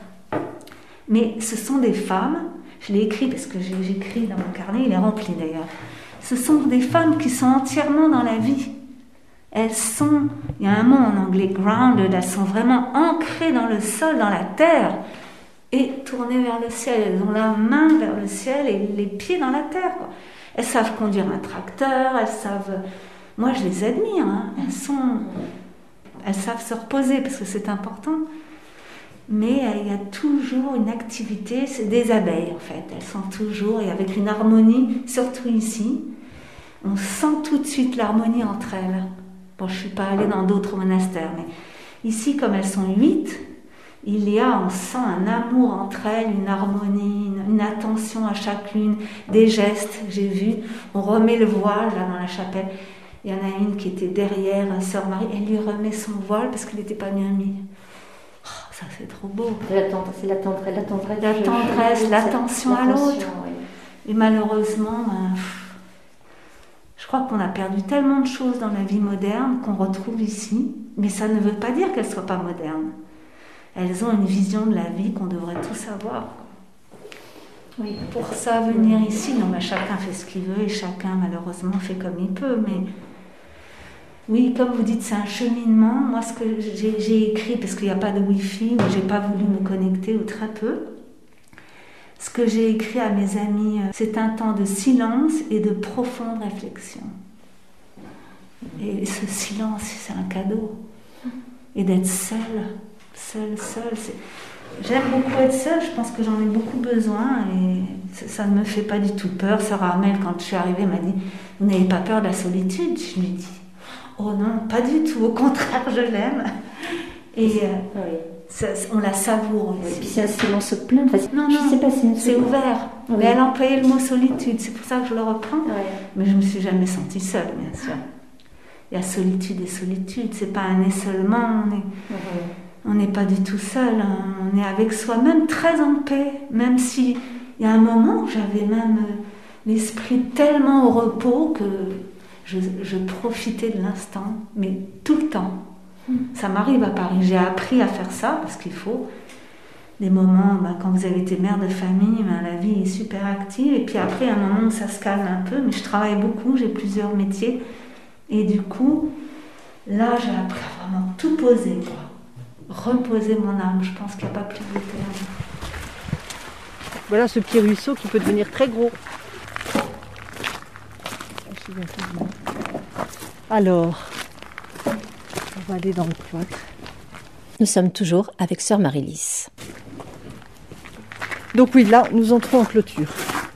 G: Mais ce sont des femmes, je l'ai écrit parce que j'ai, j'écris dans mon carnet, il est rempli d'ailleurs. Ce sont des femmes qui sont entièrement dans la vie. Elles sont, il y a un mot en anglais, grounded, elles sont vraiment ancrées dans le sol, dans la terre, et tournées vers le ciel. Elles ont la main vers le ciel et les pieds dans la terre, quoi. Elles savent conduire un tracteur, elles savent... Moi, je les admire, hein. Elles sont... Elles savent se reposer, parce que c'est important. Mais il y a toujours une activité, c'est des abeilles, en fait. Elles sont toujours, et avec une harmonie, surtout ici, on sent tout de suite l'harmonie entre elles. Bon, je ne suis pas allée dans d'autres monastères, mais ici, comme elles sont huit, il y a, on sent un amour entre elles, une harmonie, une, une attention à chacune, des gestes, j'ai vu. On remet le voile, là, dans la chapelle. Il y en a une qui était derrière, Sœur Marie, elle lui remet son voile parce qu'il n'était pas bien mis. Oh, ça, c'est trop beau.
E: C'est la tendresse, c'est la tendresse, la tendresse,
G: la tendresse, je, je, l'attention à l'autre. Oui. Et malheureusement, ben, je crois qu'on a perdu tellement de choses dans la vie moderne qu'on retrouve ici, mais ça ne veut pas dire qu'elles ne soient pas modernes. Elles ont une vision de la vie qu'on devrait tous avoir. Oui. Pour ça, venir ici, non, mais chacun fait ce qu'il veut et chacun, malheureusement, fait comme il peut. Mais oui, comme vous dites, c'est un cheminement. Moi, ce que j'ai, j'ai écrit, parce qu'il n'y a pas de Wi-Fi, ou j'ai pas voulu me connecter, ou très peu, ce que j'ai écrit à mes amis, c'est un temps de silence et de profonde réflexion. Et ce silence, c'est un cadeau. Et d'être seul. Seule, seule, c'est... J'aime beaucoup être seule, je pense que j'en ai beaucoup besoin et ça ne me fait pas du tout peur. Sœur Armelle, quand je suis arrivée, m'a dit « Vous n'avez pas peur de la solitude ?» Je lui ai dit « Oh non, pas du tout, au contraire, je l'aime. » Et euh, oui. ça, on la savoure aussi.
E: Et puis c'est un silence plein, enfin,
G: non,
E: je
G: non,
E: sais pas, c'est,
G: c'est ouvert. Oui. Mais elle employait le mot solitude, c'est pour ça que je le reprends.
E: Oui.
G: Mais je ne me suis jamais sentie seule, bien sûr. Il y a solitude et solitude, c'est pas un essolement, on est... Oui. On n'est pas du tout seul, hein. On est avec soi-même très en paix, même si il y a un moment où j'avais même l'esprit tellement au repos que je, je profitais de l'instant, mais tout le temps. Ça m'arrive à Paris, j'ai appris à faire ça parce qu'il faut des moments, ben, quand vous avez été mère de famille, ben, la vie est super active et puis après un moment où ça se calme un peu, mais je travaille beaucoup, j'ai plusieurs métiers et du coup, là j'ai appris à vraiment tout poser, quoi. Reposer mon âme, je pense qu'il n'y a pas plus beau terme.
I: Voilà ce petit ruisseau qui peut devenir très gros. Alors, on va aller dans le cloître.
E: Nous sommes toujours avec Sœur Marie-Lys.
I: Donc oui, là, nous entrons en clôture.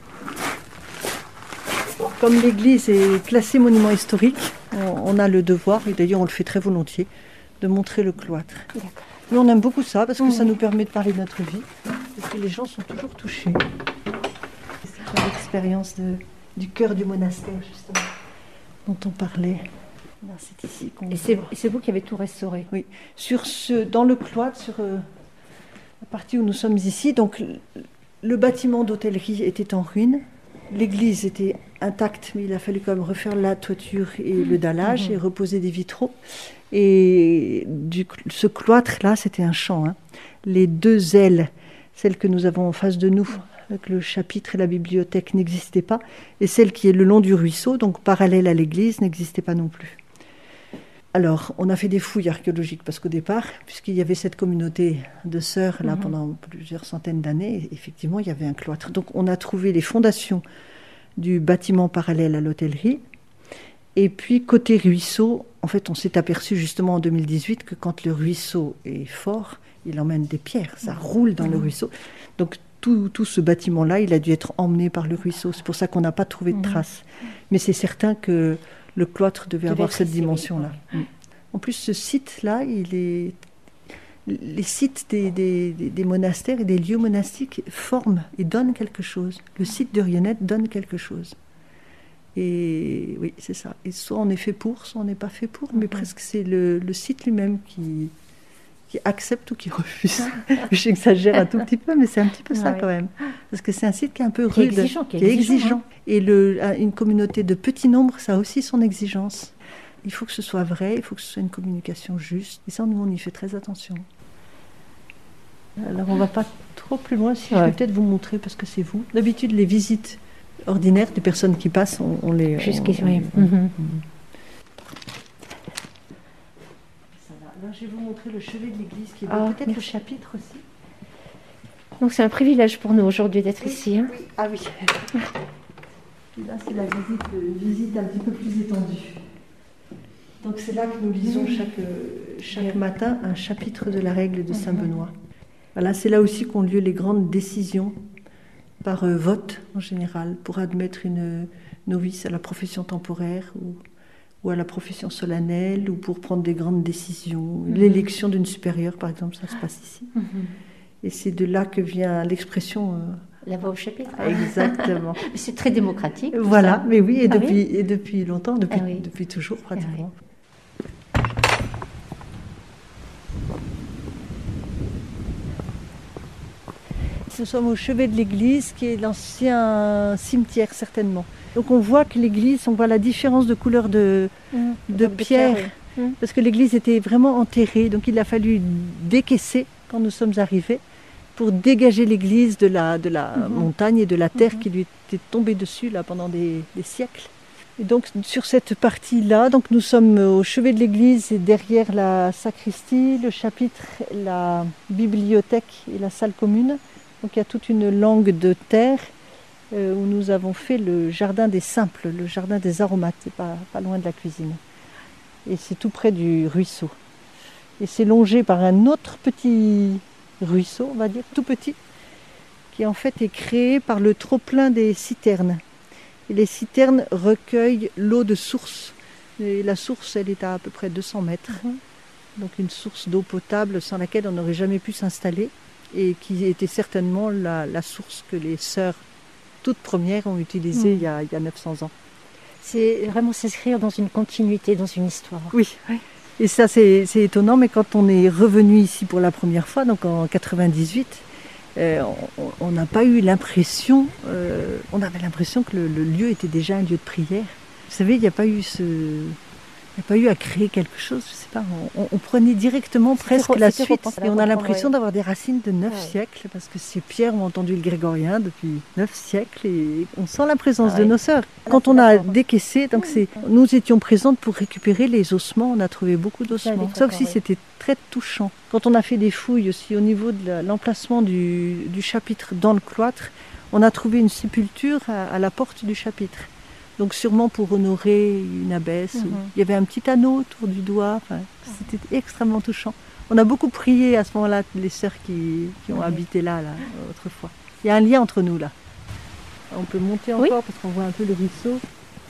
I: Comme l'église est classée monument historique, on a le devoir, et d'ailleurs on le fait très volontiers, de montrer le cloître. D'accord. Mais on aime beaucoup ça parce que mmh. ça nous permet de parler de notre vie et que les gens sont toujours touchés. C'est l'expérience de, du cœur du monastère, justement, dont on parlait. Là, c'est ici qu'on
E: et, c'est, et c'est vous qui avez tout restauré.
I: Oui. Sur ce, dans le cloître, sur euh, la partie où nous sommes ici, donc le bâtiment d'hôtellerie était en ruine. L'église était intacte, mais il a fallu quand même refaire la toiture et le dallage mmh. et reposer des vitraux. Et du, ce cloître-là, c'était un champ. Hein. Les deux ailes, celle que nous avons en face de nous, avec le chapitre et la bibliothèque, n'existaient pas. Et celle qui est le long du ruisseau, donc parallèle à l'église, n'existait pas non plus. Alors, on a fait des fouilles archéologiques, parce qu'au départ, puisqu'il y avait cette communauté de sœurs là, mmh. pendant plusieurs centaines d'années, effectivement, il y avait un cloître. Donc, on a trouvé les fondations
D: du bâtiment parallèle à l'hôtellerie. Et puis côté ruisseau, en fait on s'est aperçu justement en deux mille dix-huit que quand le ruisseau est fort, il emmène des pierres, ça roule dans le ruisseau. Donc tout, tout ce bâtiment-là, il a dû être emmené par le ruisseau. C'est pour ça qu'on n'a pas trouvé de traces. Mais c'est certain que le cloître devait
E: Devait
D: avoir
E: être
D: cette
E: ici, oui.
D: dimension-là. Mm. En plus, ce site-là, il est... les sites des, des, des, des monastères et des lieux monastiques forment et donnent quelque chose. Le site de Rionnette donne quelque chose. Et oui, c'est ça. Et soit on est fait pour, soit on n'est pas fait pour, mais presque c'est le, le site lui-même qui, qui accepte ou qui refuse. J'exagère un tout petit peu, mais c'est un petit peu ça
E: Ah oui.
D: quand même. Parce que c'est un site qui est un peu
E: Qui est
D: rude,
E: exigeant, qui est
D: qui est
E: exigeant,
D: exigeant.
E: hein.
D: Et le, une communauté de petits nombres, ça a aussi son exigence. Il faut que ce soit vrai, il faut que ce soit une communication juste. Et ça, nous, on y fait très attention. Alors, on ne va pas trop plus loin. Si
E: Ouais.
D: je vais peut-être vous montrer, parce que c'est vous. D'habitude, les visites ordinaires des personnes qui passent, on, on les...
E: Jusqu'ici,
D: on-
E: oui.
D: on-
E: Mhm.
D: Ça va. Là, je vais vous montrer le chevet de l'église, qui est
E: Ah,
D: peut-être le
E: merci.
D: chapitre aussi.
E: Donc c'est un privilège pour nous aujourd'hui d'être ici. Hein.
D: Oui. Ah oui. Et là, c'est la visite, une visite un petit peu plus étendue. Donc c'est là que nous lisons chaque, euh, chaque matin un chapitre de la règle de Saint-Benoît. Voilà, c'est là aussi qu'ont lieu les grandes décisions par euh, vote en général pour admettre une novice à la profession temporaire ou, ou à la profession solennelle ou pour prendre des grandes décisions. L'élection d'une supérieure, par exemple, ça se passe ici. Et c'est de là que vient l'expression... euh,
E: La voix au chapitre.
D: Exactement.
E: Mais c'est très démocratique. tout
D: Voilà,
E: ça.
D: mais oui, et
E: Ah
D: depuis, et depuis longtemps, depuis,
E: Ah oui.
D: depuis toujours pratiquement. Nous sommes au chevet de l'église, qui est l'ancien cimetière certainement. Donc on voit que l'église, on voit la différence de couleur de,
E: Mhm.
D: de
E: Donc,
D: pierre,
E: oui. Mhm.
D: parce que l'église était vraiment enterrée, donc il a fallu décaisser quand nous sommes arrivés pour dégager l'église de la, de la
E: Mhm.
D: montagne et de la terre
E: Mhm.
D: qui lui était tombée dessus là, pendant des, des siècles. Et donc sur cette partie-là, donc nous sommes au chevet de l'église et derrière la sacristie, le chapitre, la bibliothèque et la salle commune. Donc il y a toute une langue de terre euh, où nous avons fait le jardin des simples, le jardin des aromates, c'est pas, pas loin de la cuisine. Et c'est tout près du ruisseau. Et c'est longé par un autre petit ruisseau, on va dire, tout petit, qui en fait est créé par le trop-plein des citernes. Et les citernes recueillent l'eau de source. Et la source, elle est à à peu près deux cents mètres. Donc une source d'eau potable sans laquelle on n'aurait jamais pu s'installer et qui était certainement la, la source que les sœurs toutes premières ont utilisée
E: Mmh.
D: il, y a, il y a neuf cents ans.
E: C'est vraiment s'inscrire dans une continuité, dans une histoire.
D: Oui, et ça c'est c'est étonnant, mais quand on est revenu ici pour la première fois, donc en quatre-vingt-dix-huit, euh, on- on n'a pas eu l'impression, euh, on avait l'impression que le, le lieu était déjà un lieu de prière. Vous savez, il n'y a pas eu ce... Il n'y a pas eu à créer quelque chose, je sais pas, on, on prenait directement presque
E: re-
D: la
E: c'était
D: suite
E: repensé à
D: et on a
E: reprendre,
D: l'impression
E: ouais.
D: d'avoir des racines de neuf
E: Ouais.
D: siècles parce que ces pierres ont entendu le grégorien depuis neuf siècles et on sent la présence
E: Ah
D: de
E: ouais.
D: nos sœurs.
E: Là,
D: Quand
E: c'est
D: on a
E: d'accord.
D: décaissé, donc c'est, nous étions présentes pour récupérer les ossements, on a trouvé beaucoup d'ossements.
E: des
D: Ça
E: tracors,
D: aussi
E: oui.
D: c'était très touchant. Quand on a fait des fouilles aussi au niveau de la- l'emplacement du, du chapitre dans le cloître, on a trouvé une sépulture à, à la porte du chapitre. Donc sûrement pour honorer une abbesse.
E: Mhm.
D: ou- Il y avait un petit anneau autour du doigt. Enfin, c'était extrêmement touchant. On a beaucoup prié à ce moment-là, les sœurs qui, qui ont
E: Oui.
D: habité là, là, autrefois. Il y a un lien entre nous là. On peut monter encore
E: Oui.
D: parce qu'on voit un peu le ruisseau.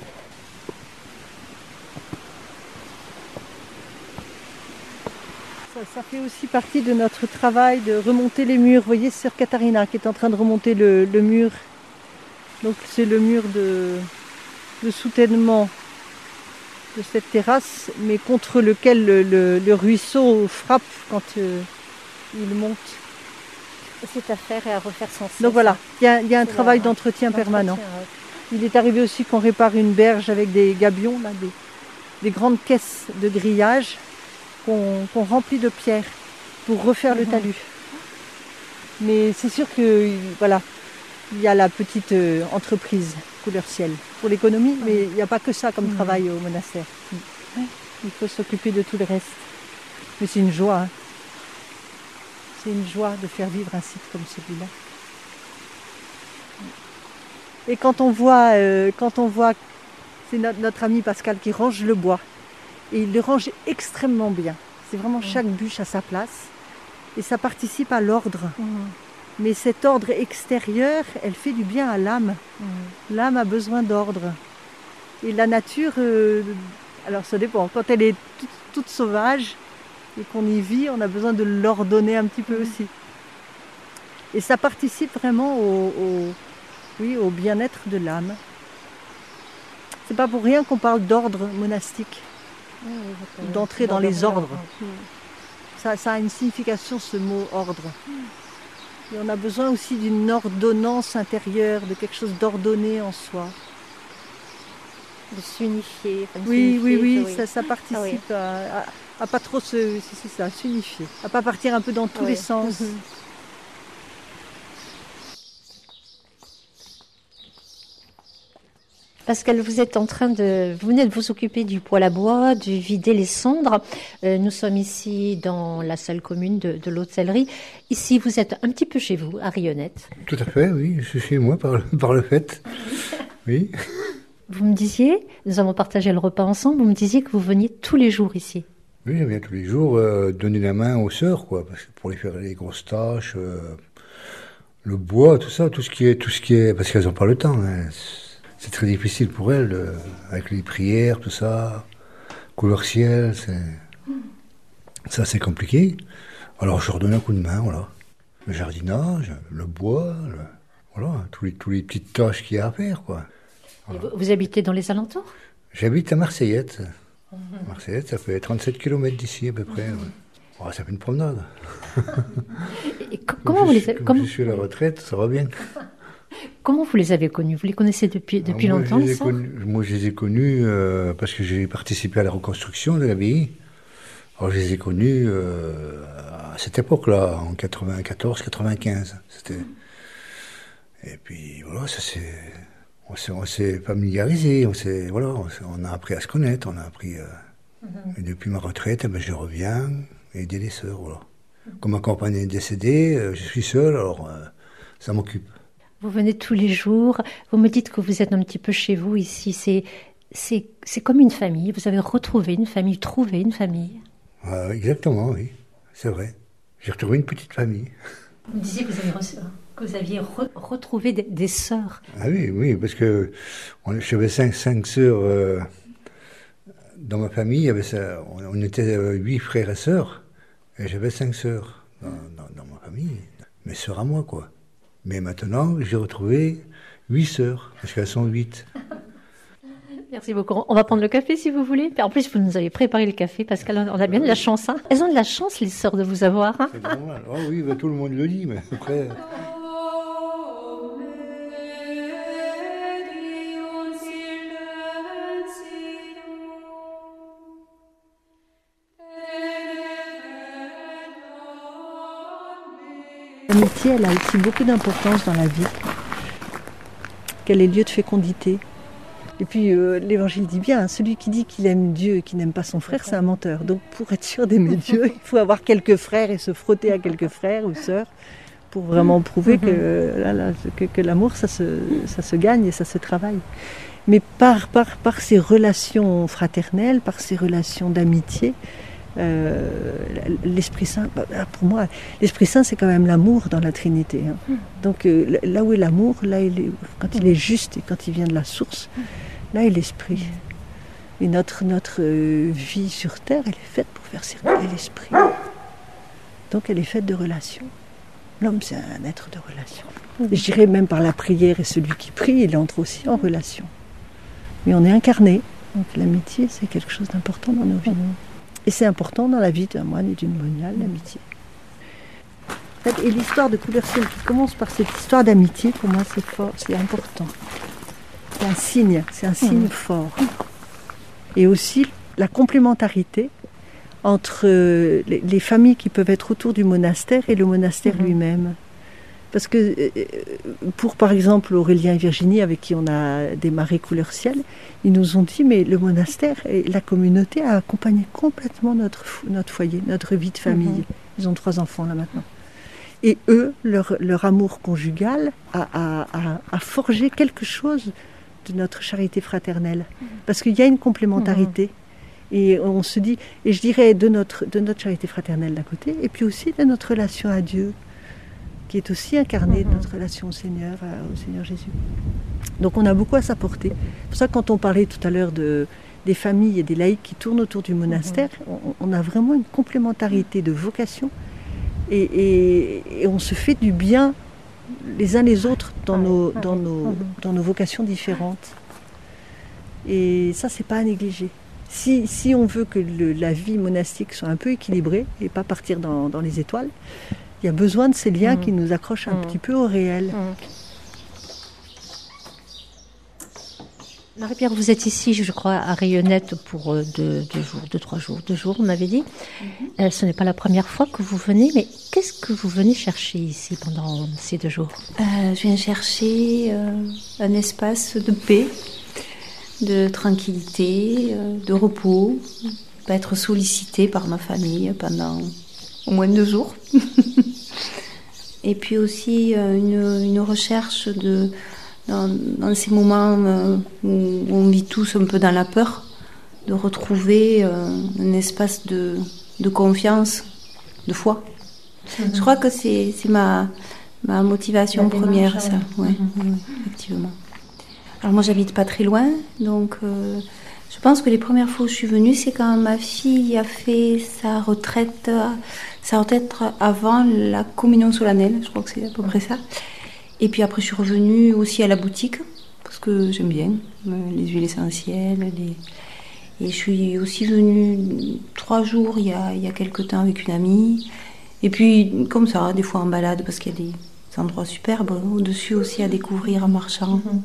D: Ça, ça fait aussi partie de notre travail de remonter les murs. Vous voyez, sœur Katharina qui est en train de remonter le, le mur. Donc c'est le mur de, de soutènement de cette terrasse, mais contre lequel le, le- le ruisseau frappe quand euh, il monte.
E: C'est à faire et à refaire sans cesse.
D: Donc voilà, il y a, il y a un
E: C'est
D: travail
E: la-
D: d'entretien permanent.
E: L'entretien, ouais.
D: Il est arrivé aussi qu'on répare une berge avec des gabions, là, des, des grandes caisses de grillage qu'on qu'on remplit de pierres pour refaire le
E: Mhm.
D: talus. Mais c'est sûr que voilà, il y a la petite euh, entreprise couleur ciel pour l'économie, mais il n'y a pas que ça comme
E: Mhm.
D: travail au monastère. Il faut s'occuper de tout le reste. Mais c'est une joie. hein. C'est une joie de faire vivre un site comme celui-là.
I: Et quand on voit, euh, quand on voit, c'est notre, notre ami Pascal qui range le bois. Et il le range extrêmement bien. C'est vraiment mmh. chaque bûche à sa place. Et ça participe à l'ordre. Mmh. Mais cet ordre extérieur, elle fait du bien à l'âme. Mmh. L'âme a besoin d'ordre. Et la nature, euh, alors ça dépend. Quand elle est toute, toute sauvage et qu'on y vit, on a besoin de l'ordonner un petit peu mmh. aussi. Et ça participe vraiment au, au, oui, au bien-être de l'âme. C'est pas pour rien qu'on parle d'ordre monastique, oui, oui, d'entrer dans les ordres. Oui. Ça, ça a une signification, ce mot ordre. Et on a besoin aussi d'une ordonnance intérieure, de quelque chose d'ordonné en soi.
E: De s'unifier. Enfin,
I: oui,
E: s'unifier,
I: oui, oui,
E: oui,
I: ça, ça participe
E: ah, oui.
I: à, à, à pas trop se, c'est ça, s'unifier, à pas partir un peu dans tous oui. les sens.
E: Pascal, vous êtes en train de, vous venez de vous occuper du poêle à bois, de vider les cendres. Euh, nous sommes ici dans la salle commune de, de l'hôtellerie. Ici, vous êtes un petit peu chez vous, à Rionnette.
J: Tout à fait, oui, je suis chez moi par, par le fait. Oui.
E: Vous me disiez, nous avons partagé le repas ensemble, vous me disiez que vous veniez tous les jours ici.
J: Oui, je viens tous les jours euh, donner la main aux sœurs, quoi, parce que pour les faire les grosses tâches, euh, le bois, tout ça, tout ce qui est, tout ce qui est, parce qu'elles n'ont pas le temps. Hein. C'est très difficile pour elles, euh, avec les prières, tout ça, couleur ciel, c'est... ça c'est compliqué. Alors je leur donne un coup de main, voilà. Le jardinage, le bois, le... voilà, tous les, tous les petites tâches qu'il y a à faire, quoi. Voilà.
E: Et vous, vous habitez dans les alentours ?
J: J'habite à Marseillette. Mmh. Marseillette, ça fait trente-sept kilomètres d'ici à peu près. Mmh. Ouais. Oh, ça fait une promenade.
E: Et c- comment vous les avez...
J: Comme
E: Comment...
J: je suis à la retraite, ça va bien.
E: Comment vous les avez connus ? Vous les connaissez depuis, depuis
J: moi,
E: longtemps, les
J: connus, Moi, je les ai connus euh, parce que j'ai participé à la reconstruction de l'abbaye. Alors, je les ai connus euh, à cette époque-là, en quatre-vingt-quatorze quatre-vingt-quinze. C'était... Et puis, voilà, ça c'est... On s'est, on s'est familiarisé, on, s'est, voilà, on, s'est, on a appris à se connaître, on a appris... Euh, mm-hmm. Et depuis ma retraite, eh ben, je reviens aider les sœurs, voilà. Mm-hmm. Comme ma compagne est décédée, euh, je suis seul, alors euh, ça m'occupe.
E: Vous venez tous les jours, vous me dites que vous êtes un petit peu chez vous ici, c'est, c'est, c'est comme une famille, vous avez retrouvé une famille, trouvé une famille.
J: Euh, exactement, oui, c'est vrai. J'ai retrouvé une petite famille.
E: Vous me disiez que vous, avez reçu, que vous aviez re, retrouvé des, des sœurs.
J: Ah oui, oui, parce que on, j'avais cinq, cinq sœurs euh, dans ma famille, il y avait ça, on, on était euh, huit frères et sœurs, et j'avais cinq sœurs dans, dans, dans ma famille, mes sœurs à moi, quoi. Mais maintenant, j'ai retrouvé huit sœurs, parce qu'elles sont huit.
E: Merci beaucoup. On va prendre le café si vous voulez. En plus, vous nous avez préparé le café, parce qu'on a bien de la chance. Hein. Elles ont de la chance, les sœurs, de vous avoir. Hein.
J: C'est normal. Oh oui, bah, tout le monde le dit, mais après...
I: L'amitié, elle a aussi beaucoup d'importance dans la vie, qu'elle est lieu de fécondité. Et puis euh, l'Évangile dit bien, hein, celui qui dit qu'il aime Dieu et qui n'aime pas son frère, c'est un menteur. Donc pour être sûr d'aimer Dieu, il faut avoir quelques frères et se frotter à quelques frères ou sœurs pour vraiment prouver que, là, là, que, que l'amour, ça se, ça se gagne et ça se travaille. Mais par, par, par ces relations fraternelles, par ces relations d'amitié, Euh, l'Esprit Saint, pour moi, l'Esprit Saint, c'est quand même l'amour dans la Trinité. Hein. Donc euh, là où est l'amour, là il est, quand il est juste et quand il vient de la source, là est l'Esprit. Et notre, notre euh, vie sur Terre, elle est faite pour faire circuler l'Esprit. Donc elle est faite de relations. L'homme, c'est un être de relations. Et je dirais même par la prière, et celui qui prie, il entre aussi en relation. Mais on est incarné. Donc l'amitié, c'est quelque chose d'important dans nos vies. Et c'est important dans la vie d'un moine et d'une moniale, l'amitié. Et l'histoire de Couleur Ciel qui commence par cette histoire d'amitié, pour moi, c'est fort, c'est important. C'est un signe, c'est un signe mmh. fort. Et aussi la complémentarité entre les, les familles qui peuvent être autour du monastère et le monastère mmh. lui-même. Parce que pour, par exemple, Aurélien et Virginie, avec qui on a démarré Couleur Ciel, ils nous ont dit, mais le monastère et la communauté a accompagné complètement notre, notre foyer, notre vie de famille. Mm-hmm. Ils ont trois enfants là maintenant. Et eux, leur, leur amour conjugal a, a, a, a forgé quelque chose de notre charité fraternelle. Parce qu'il y a une complémentarité. Mmh. Et on se dit, et je dirais de notre, de notre charité fraternelle d'un côté, et puis aussi de notre relation à Dieu, qui est aussi incarnée mmh. de notre relation au Seigneur, au Seigneur Jésus. Donc on a beaucoup à s'apporter. C'est pour ça que quand on parlait tout à l'heure de, des familles et des laïcs qui tournent autour du monastère, mmh. on, on a vraiment une complémentarité de vocation. Et, et, et on se fait du bien les uns les autres dans nos, dans nos, dans nos vocations différentes. Et ça, c'est pas à négliger. Si, si on veut que le, la vie monastique soit un peu équilibrée et pas partir dans, dans les étoiles, il y a besoin de ces liens mmh. qui nous accrochent un mmh. petit peu au réel. Mmh.
E: Marie-Pierre, vous êtes ici, je crois, à Rayonnette pour deux, deux jours, deux, trois jours, deux jours, on m'avait dit. Mm-hmm. Euh, ce n'est pas la première fois que vous venez, mais qu'est-ce que vous venez chercher ici pendant ces deux jours ?
K: euh, Je viens chercher euh, un espace de paix, de tranquillité, euh, de repos, pas être sollicitée par ma famille pendant au moins deux jours. Et puis aussi euh, une, une recherche de... Dans, dans ces moments euh, où on vit tous un peu dans la peur, de retrouver euh, un espace de, de confiance, de foi. Mmh. Je crois que c'est, c'est ma, ma motivation la première, démarche, ça. Ouais. Ouais, mmh. ouais, effectivement. Alors moi, j'habite pas très loin, donc euh, je pense que les premières fois où je suis venue, c'est quand ma fille a fait sa retraite, sa retraite avant la communion solennelle, je crois que c'est à peu près ça. Et puis après, je suis revenue aussi à la boutique, parce que j'aime bien les huiles essentielles. Les... Et je suis aussi venue trois jours il y a, il y a quelques temps avec une amie. Et puis, comme ça, des fois en balade, parce qu'il y a des endroits superbes au-dessus aussi à découvrir en marchant. Mm-hmm.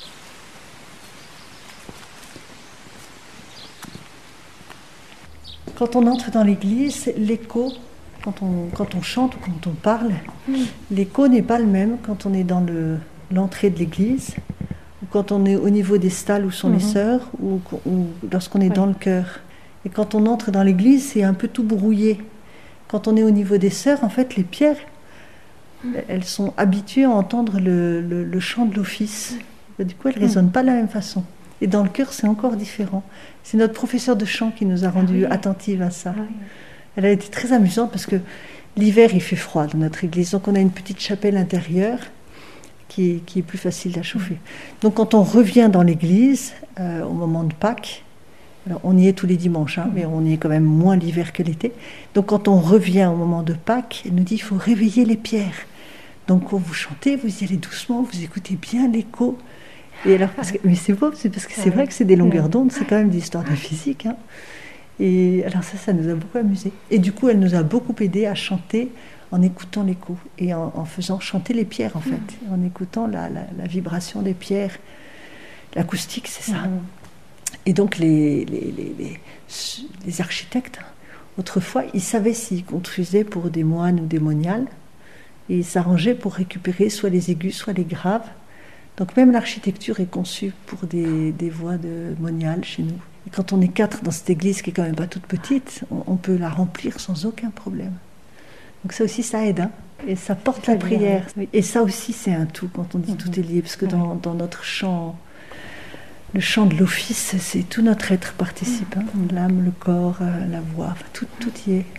I: Quand on entre dans l'église, l'écho... Quand on, quand on chante ou quand on parle, mmh. l'écho n'est pas le même quand on est dans le, l'entrée de l'église, ou quand on est au niveau des stalles où sont mmh. les sœurs, ou, ou lorsqu'on est oui. dans le chœur. Et quand on entre dans l'église, c'est un peu tout brouillé. Quand on est au niveau des sœurs, en fait, les pierres, mmh. elles sont habituées à entendre le, le, le chant de l'office. Et du coup, elles ne résonnent mmh. pas de la même façon. Et dans le chœur, c'est encore différent. C'est notre professeur de chant qui nous a rendus ah oui. attentives à ça. Ah oui. Elle a été très amusante parce que l'hiver, il fait froid dans notre église. Donc, on a une petite chapelle intérieure qui est, qui est plus facile à chauffer. Donc, quand on revient dans l'église, euh, au moment de Pâques, alors on y est tous les dimanches, hein, mais on y est quand même moins l'hiver que l'été. Donc, quand on revient au moment de Pâques, elle nous dit, il faut réveiller les pierres. Donc, quand vous chantez, vous y allez doucement, vous écoutez bien l'écho. Et alors, parce que, mais c'est beau, c'est parce que c'est vrai que c'est des longueurs d'onde, c'est quand même des histoires de physique, hein. Et alors ça, ça nous a beaucoup amusés. Et du coup, elle nous a beaucoup aidés à chanter en écoutant l'écho et en, en faisant chanter les pierres, en fait, mmh. en écoutant la, la, la vibration des pierres. L'acoustique, c'est ça. Mmh. Et donc, les, les, les, les, les architectes, autrefois, ils savaient s'ils construisaient pour des moines ou des moniales, et ils s'arrangeaient pour récupérer soit les aigus, soit les graves. Donc, même l'architecture est conçue pour des, des voix de moniales chez nous. Et quand on est quatre dans cette église qui est quand même pas toute petite, on, on peut la remplir sans aucun problème. Donc ça aussi, ça aide, hein. Et ça porte la prière. Oui. Et ça aussi, c'est un tout quand on dit mm-hmm. tout est lié, parce que dans, dans notre chant, le chant de l'office, c'est tout notre être participe, hein. L'âme, le corps, la voix, enfin, tout, tout y est.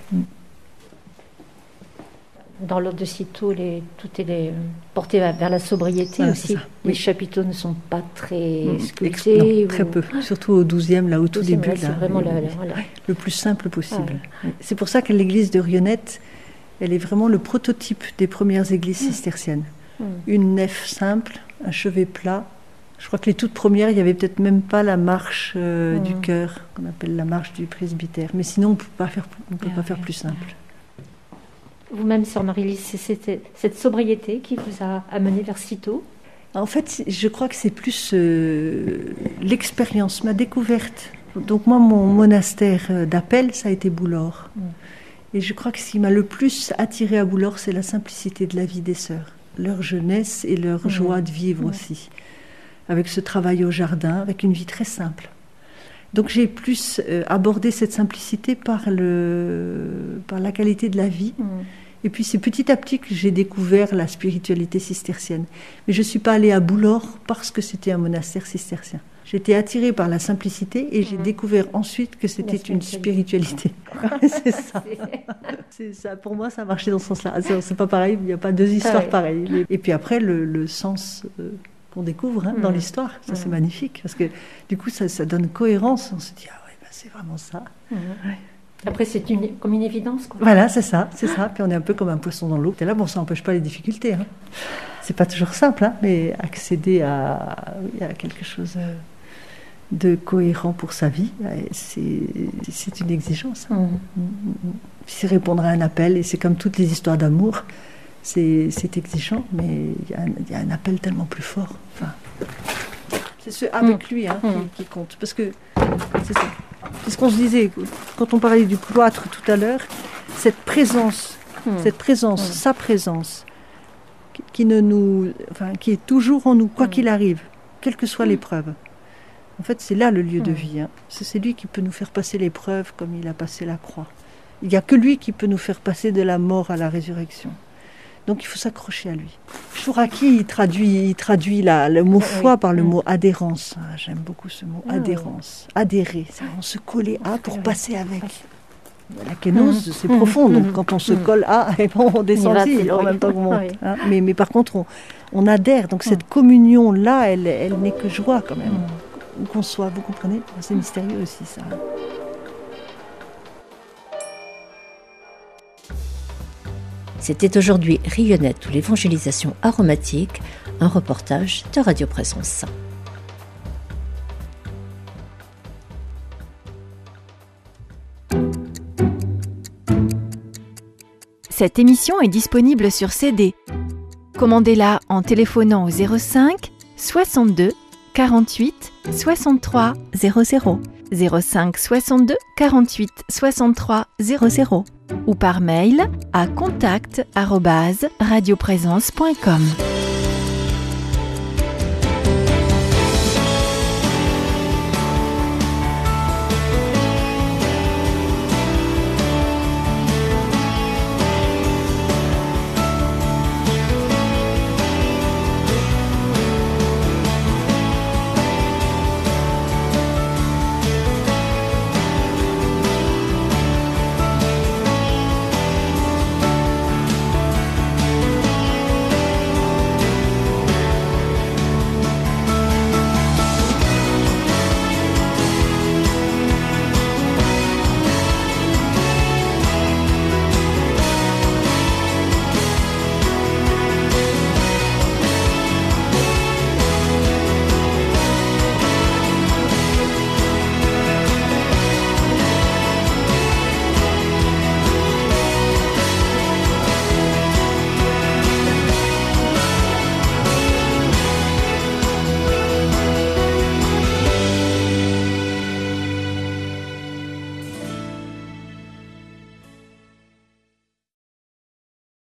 E: Dans l'ordre de Cîteaux, les, tout est les, porté vers la sobriété voilà, aussi. Les oui. chapiteaux ne sont pas très mmh, sculptés.
I: Non, ou... Très peu, surtout au douzième, là, au tout début.
E: Là, c'est
I: là,
E: vraiment
I: le,
E: le, voilà.
I: le plus simple possible. Ah, ouais. C'est pour ça que l'église de Rayonnette, elle est vraiment le prototype des premières églises mmh. cisterciennes. Mmh. Une nef simple, un chevet plat. Je crois que les toutes premières, il n'y avait peut-être même pas la marche euh, mmh. du chœur, qu'on appelle la marche du presbytère. Mais sinon, on ne peut pas faire, on peut ah, pas ouais. faire plus simple.
E: Vous-même, sœur Marie-Lise, c'est cette, cette sobriété qui vous a amené vers Cîteaux ?
I: En fait, je crois que c'est plus euh, l'expérience, ma découverte. Donc moi, mon monastère d'appel, ça a été Boulor. Mm. Et je crois que ce qui m'a le plus attiré à Boulor, c'est la simplicité de la vie des sœurs. Leur jeunesse et leur mmh. joie de vivre mmh. aussi. Avec ce travail au jardin, avec une vie très simple. Donc j'ai plus euh, abordé cette simplicité par, le, par la qualité de la vie mmh.
D: Et puis c'est petit à petit que j'ai découvert la spiritualité cistercienne. Mais je ne suis pas allée à Boulor parce que c'était un monastère cistercien. J'étais attirée par la simplicité et j'ai mmh. découvert ensuite que c'était une spiritualité. C'est ça. C'est ça. Pour moi, ça a marché dans ce sens-là. C'est pas pareil, il n'y a pas deux histoires ah ouais. pareilles. Et puis après, le, le sens euh, qu'on découvre hein, mmh. dans l'histoire, ça mmh. c'est magnifique. Parce que du coup, ça, ça donne cohérence. On se dit, ah ouais, ben, c'est vraiment ça. Mmh. Ouais.
E: Après, c'est une, comme une évidence, quoi.
D: Voilà, c'est ça, c'est ça. Puis on est un peu comme un poisson dans l'eau. Et là, bon, ça n'empêche pas les difficultés. Hein. C'est pas toujours simple, hein, mais accéder à, à quelque chose de cohérent pour sa vie, c'est, c'est une exigence. Hein. Mmh. C'est répondre à un appel, et c'est comme toutes les histoires d'amour, c'est, c'est exigeant, mais il y, y a un appel tellement plus fort. Enfin, c'est ce avec mmh. lui hein, mmh. qui, qui compte, parce que c'est ça. C'est ce qu'on se disait quand on parlait du cloître tout à l'heure, cette présence, mmh. cette présence, mmh. sa présence, qui, qui ne nous, enfin, qui est toujours en nous, quoi mmh. qu'il arrive, quelle que soit mmh. l'épreuve. En fait, c'est là le lieu mmh. de vie. Hein. C'est, c'est lui qui peut nous faire passer l'épreuve comme il a passé la croix. Il n'y a que lui qui peut nous faire passer de la mort à la résurrection. Donc il faut s'accrocher à lui. Chouraki, il traduit, il traduit la, le mot foi oui. par le mmh. mot adhérence. Ah, j'aime beaucoup ce mot, ah, adhérence. Oui. Adhérer, c'est on se coller à pour passer avec. La kénose, mmh. c'est mmh. profond, donc mmh. quand on se colle à, et bon, on descend aussi en même temps qu'on monte. Oui. Hein. Mais, mais par contre, on, on adhère, donc mmh. cette communion-là, elle, elle n'est que joie quand même. Mmh. Où qu'on soit, vous comprenez ? C'est mystérieux aussi ça.
E: C'était aujourd'hui Rayonnette ou l'évangélisation aromatique, un reportage de Radio Présence.
L: Cette émission est disponible sur C D. Commandez-la en téléphonant au zéro cinq soixante-deux quarante-huit soixante-trois zéro zéro, zéro cinq soixante-deux quarante-huit soixante-trois zéro zéro ou par mail à contact arobase radioprésence point com.